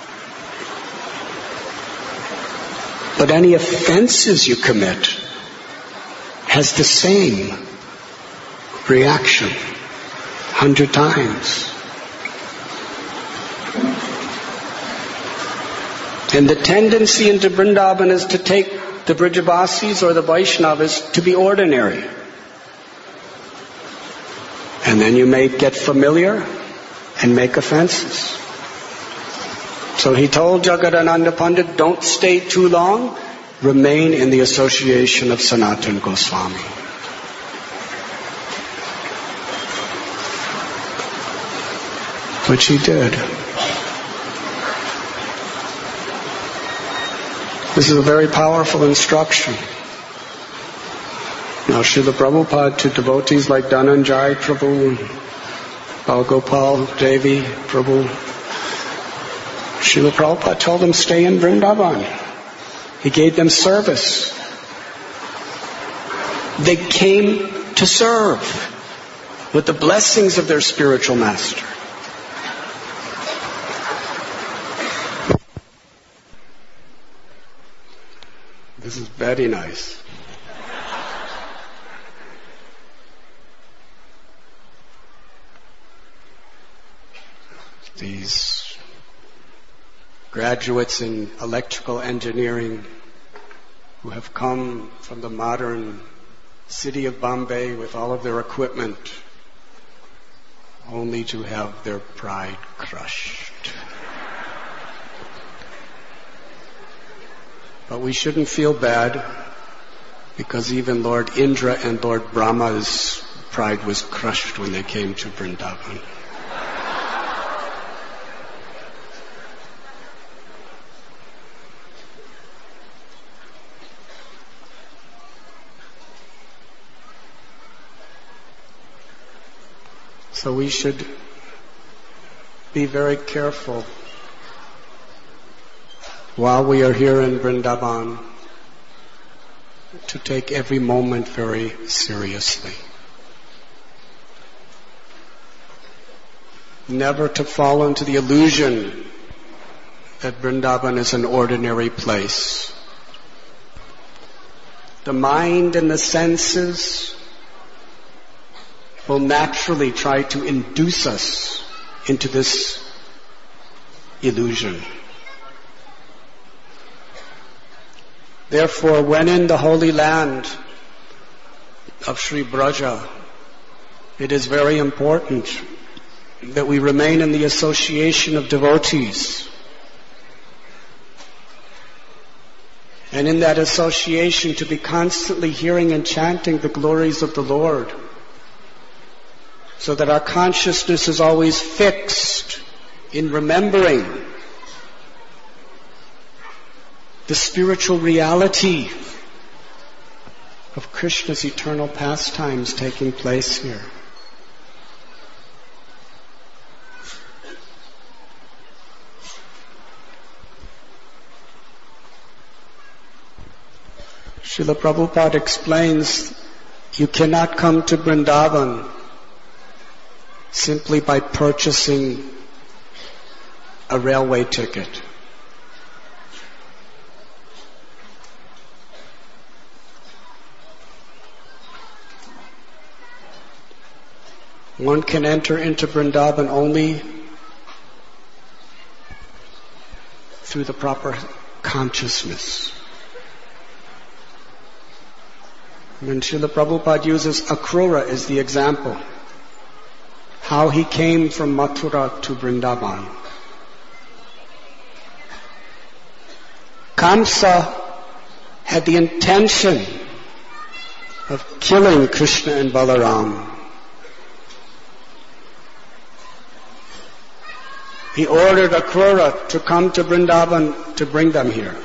But any offenses you commit has the same reaction, hundred times. And the tendency into Vrindavan is to take the Brijavasis or the Vaishnavas to be ordinary. And then you may get familiar and make offenses. So he told Jagadananda Pandit, don't stay too long, remain in the association of Sanatana Goswami. Which he did. This is a very powerful instruction. Now, Srila Prabhupada to devotees like Dhananjay Prabhu, Balgopal Devi Prabhu, Srila Prabhupada told them stay in Vrindavan. He gave them service. They came to serve with the blessings of their spiritual master. This is very nice. These graduates in electrical engineering who have come from the modern city of Bombay with all of their equipment only to have their pride crushed. But we shouldn't feel bad, because even Lord Indra and Lord Brahma's pride was crushed when they came to Vrindavan. So we should be very careful while we are here in Vrindavan to take every moment very seriously. Never to fall into the illusion that Vrindavan is an ordinary place. The mind and the senses will naturally try to induce us into this illusion. Therefore, when in the holy land of Sri Braja, it is very important that we remain in the association of devotees. And in that association to be constantly hearing and chanting the glories of the Lord, so that our consciousness is always fixed in remembering the spiritual reality of Krishna's eternal pastimes taking place here. Srila Prabhupada explains, you cannot come to Vrindavan simply by purchasing a railway ticket. One can enter into Vrindavan only through the proper consciousness. When Srila Prabhupada uses Akrura as the example, how he came from Mathura to Vrindavan. Kamsa had the intention of killing Krishna and Balaram. He ordered Akrura to come to Vrindavan to bring them here.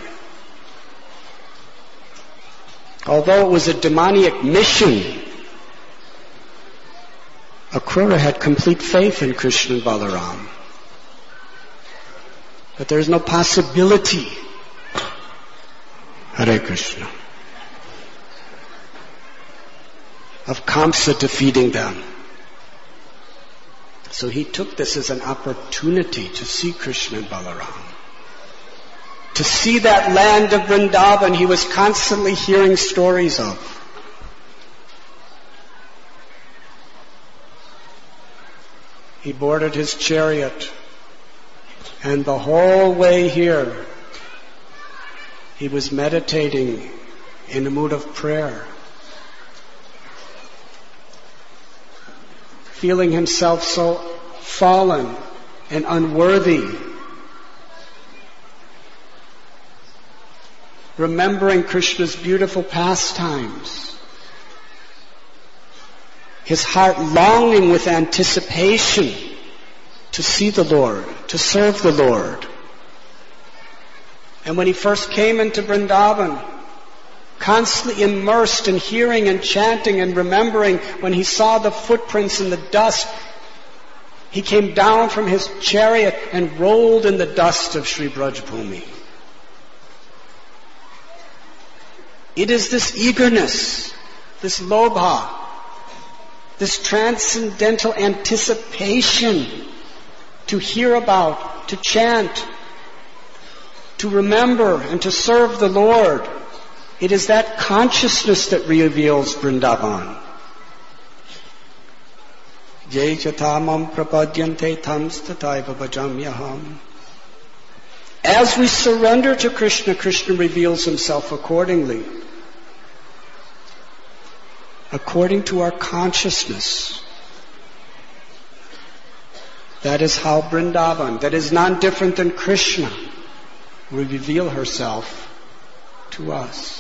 Although it was a demoniac mission, Akrura had complete faith in Krishna and Balaram. But there is no possibility, Hare Krishna, of Kamsa defeating them. So he took this as an opportunity to see Krishna and Balaram. To see that land of Vrindavan he was constantly hearing stories of. He boarded his chariot, and the whole way here he was meditating in a mood of prayer. feeling himself so fallen and unworthy, remembering Krishna's beautiful pastimes, his heart longing with anticipation to see the Lord, to serve the Lord. And when he first came into Vrindavan, constantly immersed in hearing and chanting and remembering, when he saw the footprints in the dust, he came down from his chariot and rolled in the dust of Sri Braj Bhumi. It is this eagerness, this lobha, this transcendental anticipation to hear about, to chant, to remember and to serve the Lord. It is that consciousness that reveals Vrindavan. Jai chatamam prapadyante tamstataiva bhajamyaham. As we surrender to Krishna, Krishna reveals himself accordingly, according to our consciousness. That is how Vrindavan, that is not different than Krishna, will reveal herself to us.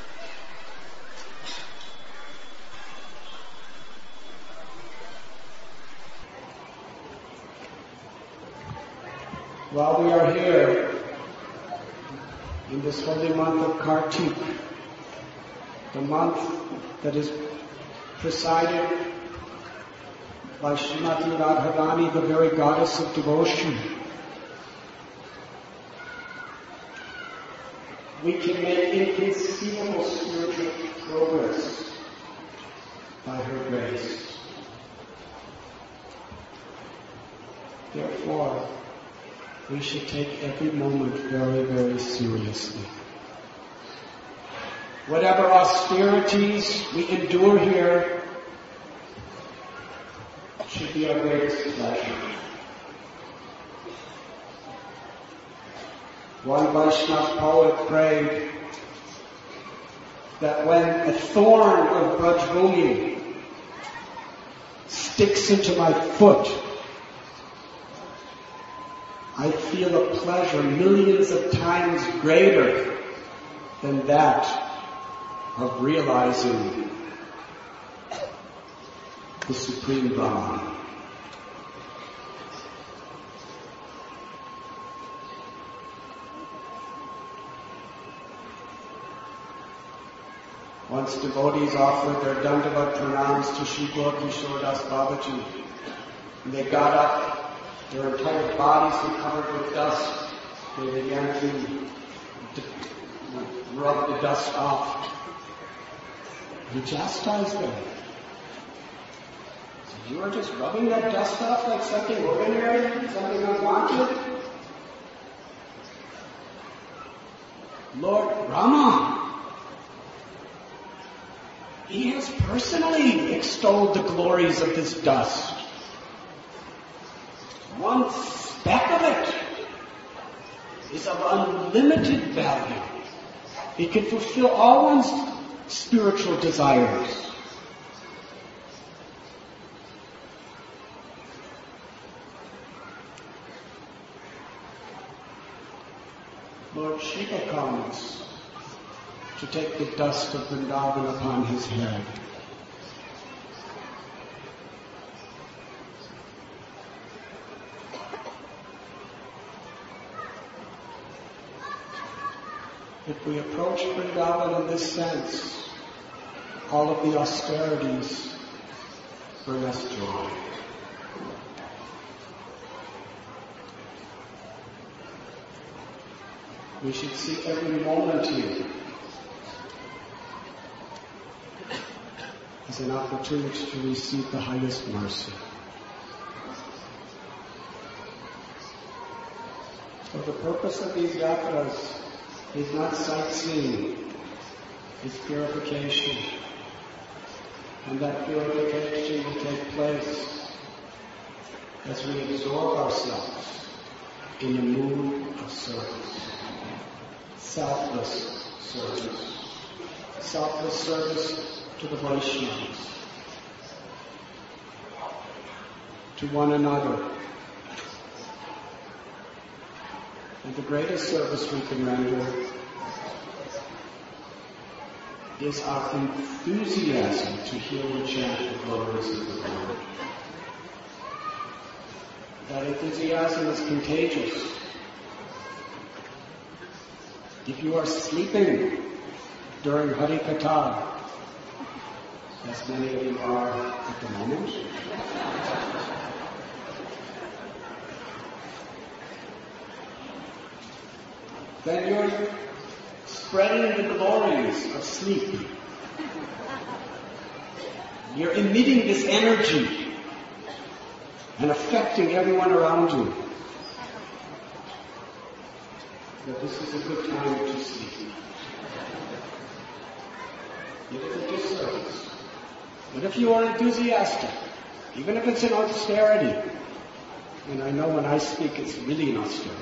While we are here in this holy month of Kartik, the month that is presided by Srimati Radharani, the very goddess of devotion, we can make inconceivable spiritual progress by her grace. Therefore, we should take every moment very, very seriously. Whatever austerities we endure here should be our greatest pleasure. One Vaishnava poet prayed that when a thorn of Braj Bhumi sticks into my foot, I feel a pleasure millions of times greater than that of realizing the Supreme Brahman. Once devotees offered their Dandavat pranams to Shri Gaur Kishore Das Babaji, and they got up. Their entire bodies were covered with dust. They began to d- rub the dust off. He chastised them. He said, "You are just rubbing that dust off like something ordinary, something unwanted? Lord Rama, he has personally extolled the glories of this dust. One speck of it is of unlimited value. It can fulfill all one's spiritual desires." Lord Shiva comes to take the dust of Vrindavan upon his head. If we approach Vrindavan in this sense, all of the austerities bring us joy. We should see every moment here as an opportunity to receive the highest mercy. So the purpose of these yatras is not sightseeing, it's purification. And that purification will take place as we absorb ourselves in a mood of service. Selfless service. Selfless service to the Vaishnavas. to one another. And the greatest service we can render is our enthusiasm to hear and chant the glories of the Lord. That enthusiasm is contagious. If you are sleeping during Hari Katha, as many of you are at the moment, then you're spreading the glories of sleep. You're emitting this energy and affecting everyone around you. But this is a good time to sleep. It is a disservice. But if you are enthusiastic, even if it's in austerity, and I know when I speak it's really in austerity,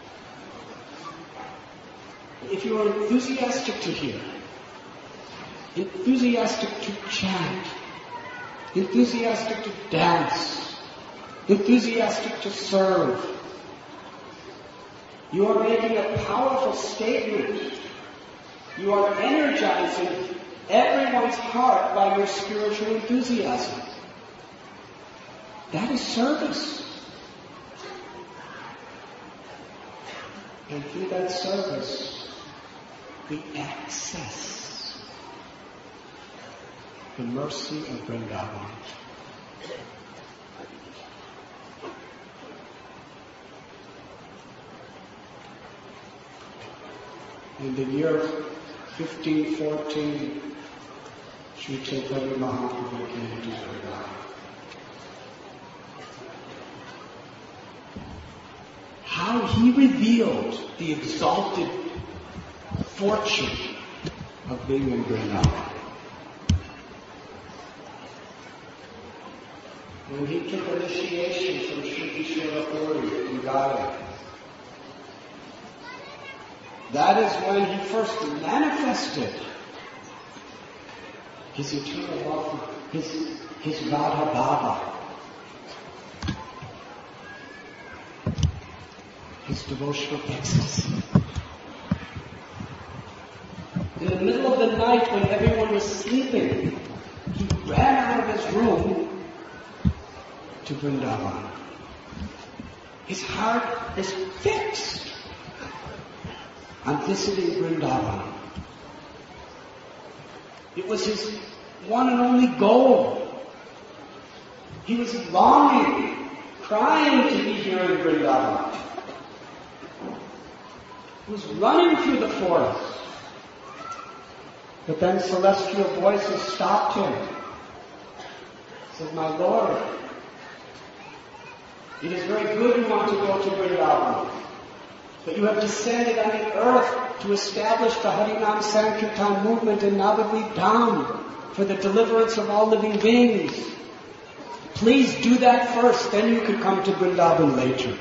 if you are enthusiastic to hear, enthusiastic to chant, enthusiastic to dance, enthusiastic to serve, you are making a powerful statement. You are energizing everyone's heart by your spiritual enthusiasm. That is service. And through that service, we access the mercy of Vrindavan. In the year fifteen fourteen, Sri Chaitanya Mahaprabhu came to Vrindavan. How he revealed the exalted fortune of being in Vrindavan. When he took initiation from Sri Ishwara Puri in Gaya, that is when he first manifested his eternal love, his, his Radha Bhava, his devotional ecstasy. In the middle of the night when everyone was sleeping, he ran out of his room to Vrindavan. His heart is fixed on visiting Vrindavan. It was his one and only goal. He was longing, crying to be here in Vrindavan. He was running through the forest. But then celestial voices stopped him. He said, "My Lord, it is very good you want to go to Vrindavan, but you have descended on the earth to establish the Harinam Sankirtan movement in Navadvip Dham for the deliverance of all living beings. Please do that first, then you can come to Vrindavan later.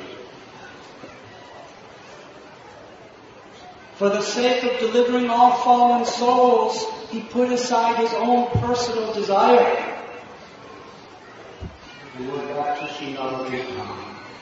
For the sake of delivering all fallen souls, he put aside his own personal desire and went back to Sri Navadvip Dham."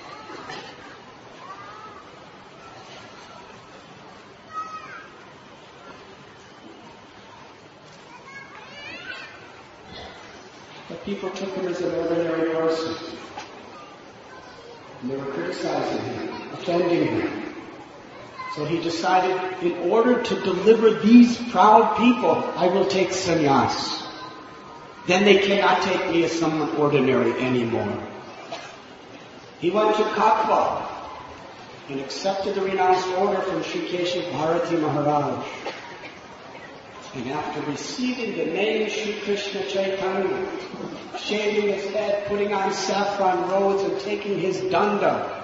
But people took him as an ordinary person. And they were criticizing him, offending him. So he decided, in order to deliver these proud people, I will take sannyas. Then they cannot take me as someone ordinary anymore. He went to Katwa and accepted the renounced order from Sri Keshav Bharati Maharaj. And after receiving the name Sri Krishna Chaitanya, shaving his head, putting on saffron robes, and taking his danda,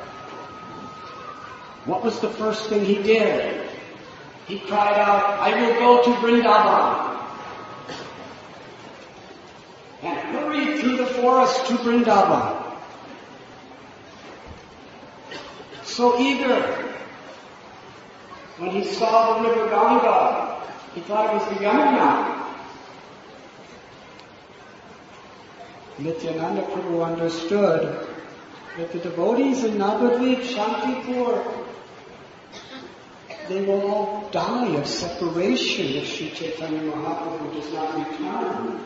what was the first thing he did? He cried out, "I will go to Vrindavan," and hurried through the forest to Vrindavan. So eager. When he saw the river Ganga, he thought it was the Yamuna. Nityananda Prabhu understood But the devotees in Navadvip, Shantipur, they will all die of separation if Sri Chaitanya Mahaprabhu does not return.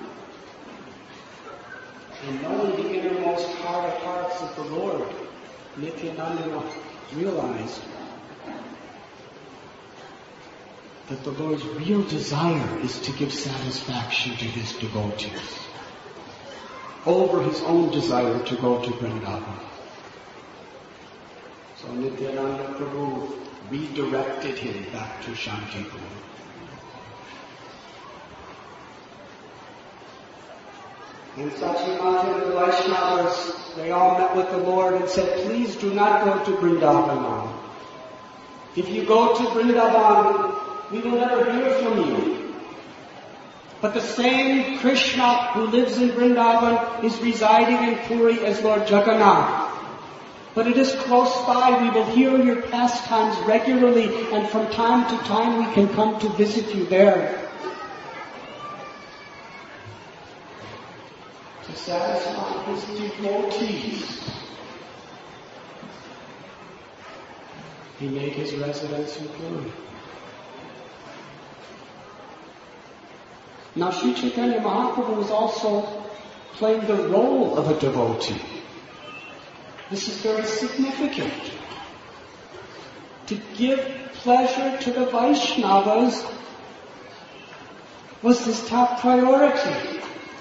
And knowing the innermost heart of hearts of the Lord, Nityananda realized that the Lord's real desire is to give satisfaction to His devotees over His own desire to go to Vrindavan. So Nityananda Prabhu redirected him back to Shantipur. And Sachimata and the Vaishnavas, they all met with the Lord and said, please do not go to Vrindavan now. If you go to Vrindavan, we will never hear from you. But the same Krishna who lives in Vrindavan is residing in Puri as Lord Jagannath. But it is close by. We will hear your pastimes regularly, and from time to time we can come to visit you there. To satisfy his devotees, he made his residence in Puri. Now Sri Chaitanya Mahaprabhu was also playing the role of a devotee. This is very significant. To give pleasure to the Vaishnavas was his top priority.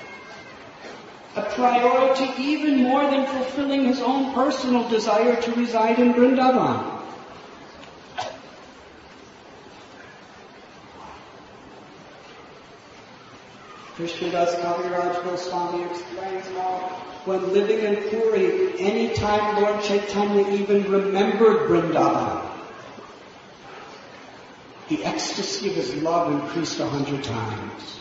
A priority even more than fulfilling his own personal desire to reside in Vrindavan. Krishnadas Kaviraj Goswami explains how when living in Puri, any time Lord Chaitanya even remembered Vrindavan, the ecstasy of his love increased a hundred times.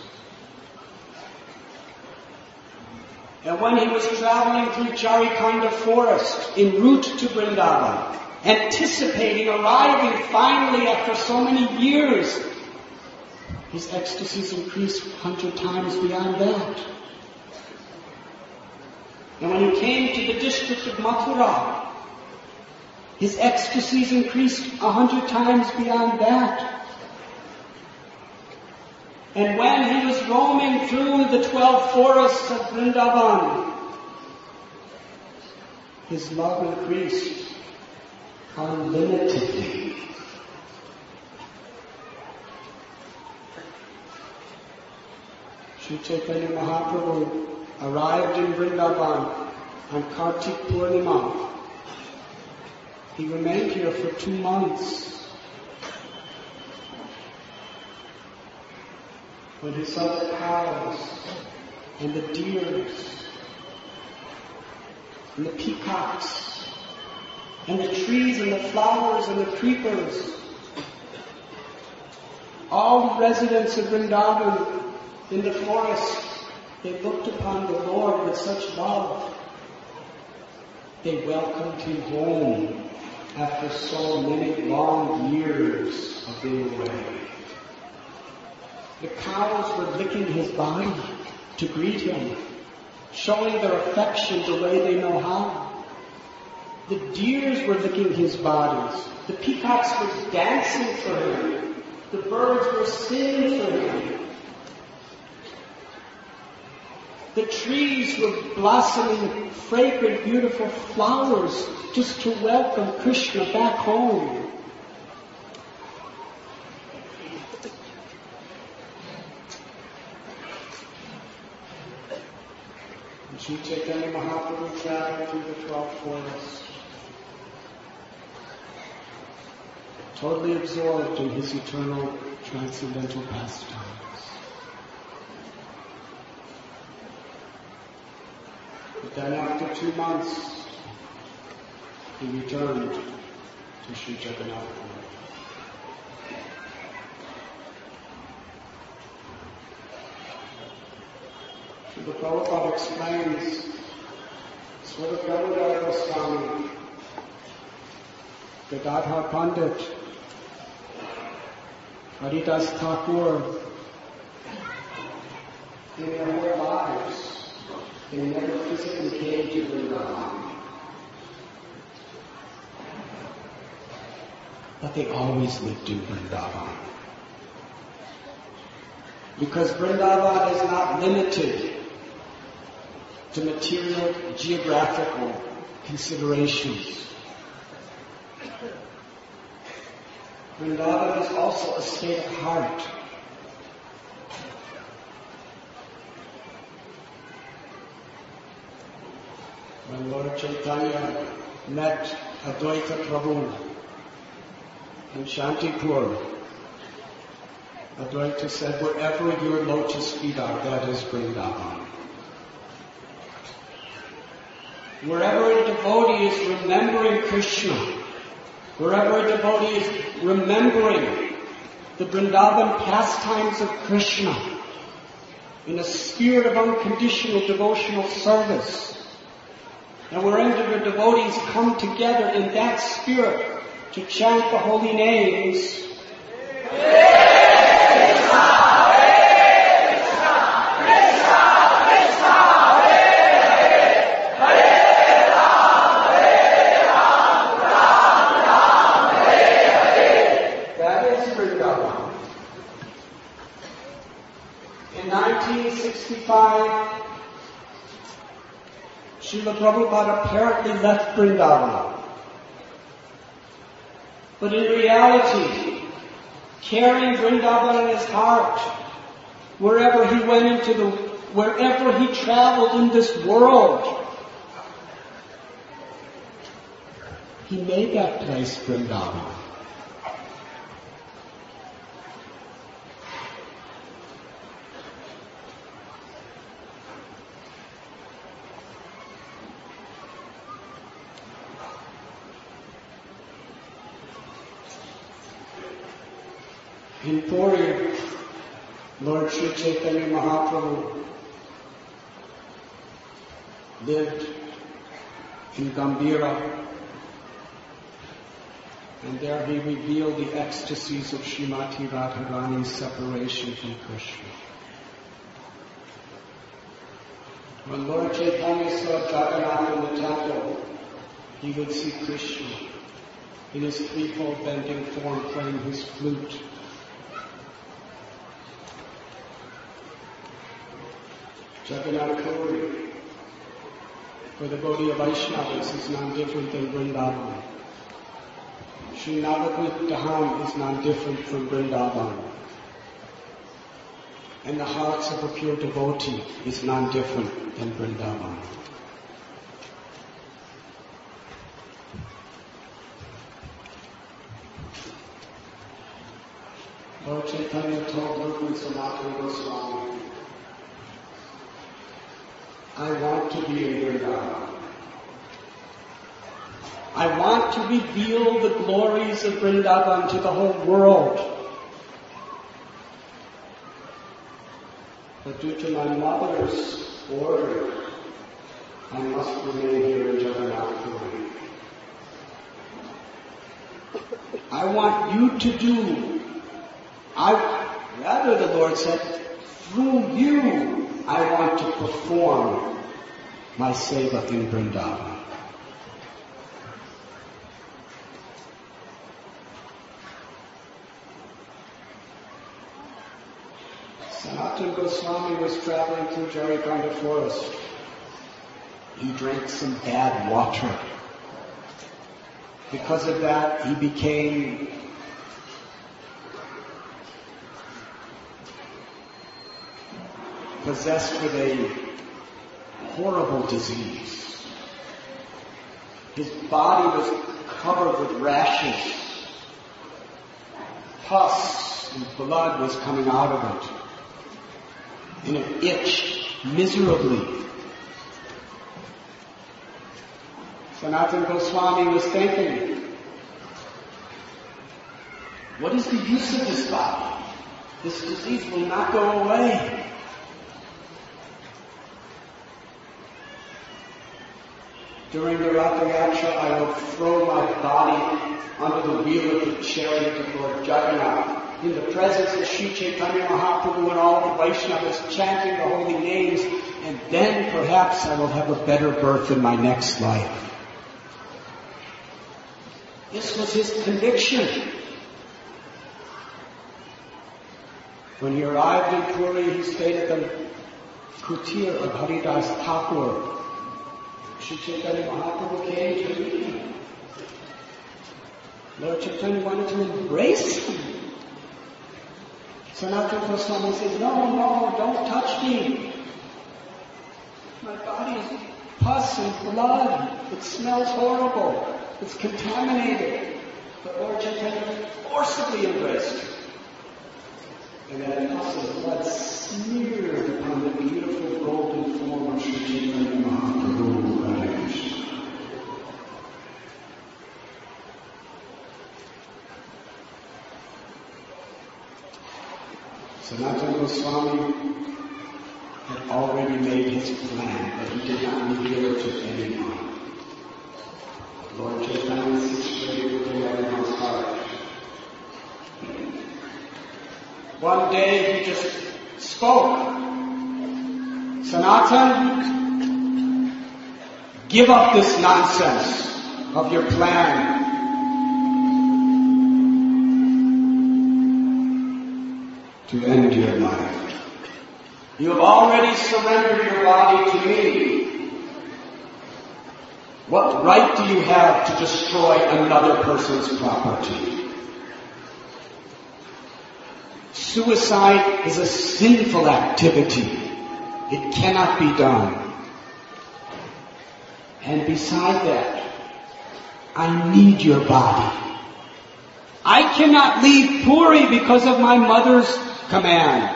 And when he was traveling through Jarikhanda forest en route to Vrindavan, anticipating arriving finally after so many years, his ecstasies increased a hundred times beyond that. And when he came to the district of Mathura, his ecstasies increased a hundred times beyond that. And when he was roaming through the twelve forests of Vrindavan, his love increased unlimitedly. Sri Chaitanya Mahaprabhu arrived in Vrindavan on Kartik Purnima. He remained here for two months. When he saw the cows and the deers and the peacocks and the trees and the flowers and the creepers, all the residents of Vrindavan in the forest, they looked upon the Lord with such love. They welcomed him home after so many long years of being away. The cows were licking his body to greet him, showing their affection the way they know how. The deers were licking his bodies. The peacocks were dancing for him. The birds were singing for him. The trees were blossoming fragrant, beautiful flowers just to welcome Krishna back home. And Sri Chaitanya Mahaprabhu traveled through the twelve forests, totally absorbed in his eternal transcendental pastimes. But then after two months, he returned to Sri Jagannath Puri. Srila Prabhupada explains, Srila Damodar Goswami, Gadadhar Pandit, Haridas Thakur, in their whole lives, they never physically came to Vrindavan. but they always lived in Vrindavan. Because Vrindavan is not limited to material, geographical considerations. Vrindavan is also a state of heart. When Lord Chaitanya met Advaita Prabhu in Shantipur, Advaita said, wherever your lotus feet are, that is Vrindavan. Wherever a devotee is remembering Krishna, wherever a devotee is remembering the Vrindavan pastimes of Krishna in a spirit of unconditional devotional service, and wherever the devotees come together in that spirit to chant the holy names, Srila Prabhupada apparently left Vrindavan. But in reality, carrying Vrindavan in his heart, wherever he went into the, wherever he traveled in this world, he made that place Vrindavan. In Puri, Lord Sri Chaitanya Mahaprabhu lived in Gambhira, and there he revealed the ecstasies of Srimati Radharani's separation from Krishna. When Lord Chaitanya saw Jagannath in the temple, he would see Krishna in his threefold bending form playing his flute. Jagannath Puri, for the Gaudiya Vaishnavas, is non-different than Vrindavan. Sri Navadvip Dham is non-different from Vrindavan. And the hearts of a pure devotee is non-different than Vrindavan. Lord Chaitanya told Rukmini Sanatana Goswami, I want to be in Vrindavan. I want to reveal the glories of Vrindavan to the whole world. But due to my mother's order, I must remain here in Jagannath Puri. I want you to do, I, rather the Lord said, through you, I want to perform my seva in Vrindavan. Sanatana Goswami was traveling through Jarikhanda forest. He drank some bad water. Because of that, he became possessed with a horrible disease. His body was covered with rashes. Pus and blood was coming out of it. And it itched miserably. Sanatana Goswami was thinking, what is the use of this body? This disease will not go away. During the Ratha Yatra, I will throw my body under the wheel of the chariot of Lord Jagannath, in the presence of Sri Chaitanya Mahaprabhu and all the Vaishnavas chanting the holy names, and then perhaps I will have a better birth in my next life. This was his conviction. When he arrived in Puri, he stayed at the kutir of Haridas Thakur. Sri Chaitanya Mahaprabhu came to meet him. Lord Chaitanya wanted to embrace him. Sanatana Goswami says, no, no, don't touch me. My body is pus and blood. It smells horrible. It's contaminated. But Lord Chaitanya forcibly embraced him. And that pus and blood smeared upon the beautiful golden form of Sri Chaitanya Mahaprabhu. Hare Krishna. Sanatana Goswami had already made his plan, but he did not reveal it to anyone. Lord Chaitanya sits straight within everyone's heart. One day he just spoke. Sanatana, give up this nonsense of your plan. To end your life. You have already surrendered your body to me. What right do you have to destroy another person's property? Suicide is a sinful activity. It cannot be done. And beside that, I need your body. I cannot leave Puri because of my mother's command.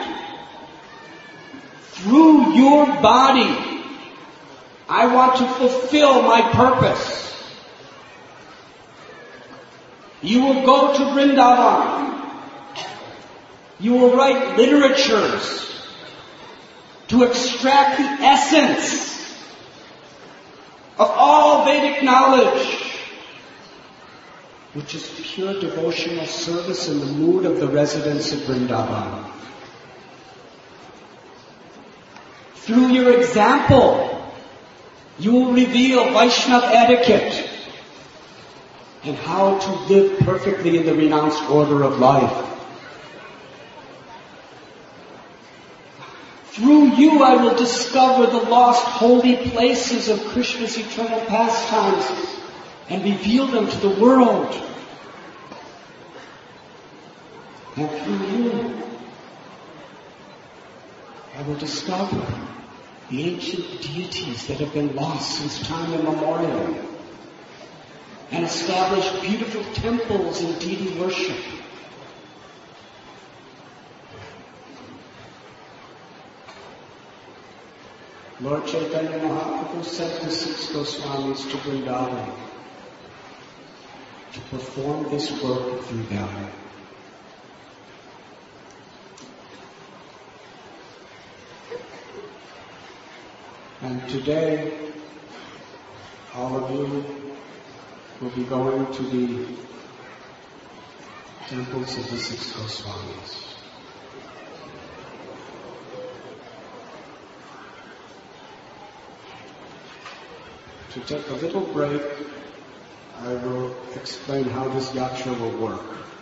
Through your body, I want to fulfill my purpose. You will go to Vrindavan. You will write literatures to extract the essence of all Vedic knowledge, which is pure devotional service in the mood of the residents of Vrindavan. Through your example, you will reveal Vaishnava etiquette and how to live perfectly in the renounced order of life. Through you I will discover the lost holy places of Krishna's eternal pastimes and reveal them to the world. And through you, I will discover the ancient deities that have been lost since time immemorial and establish beautiful temples and deity worship. Lord Chaitanya Mahaprabhu sent the six Goswamis to Vrindavan to perform this work through them. And today, all of you will be going to the temples of the six Goswamis. To take a little break, I will explain how this yatra will work.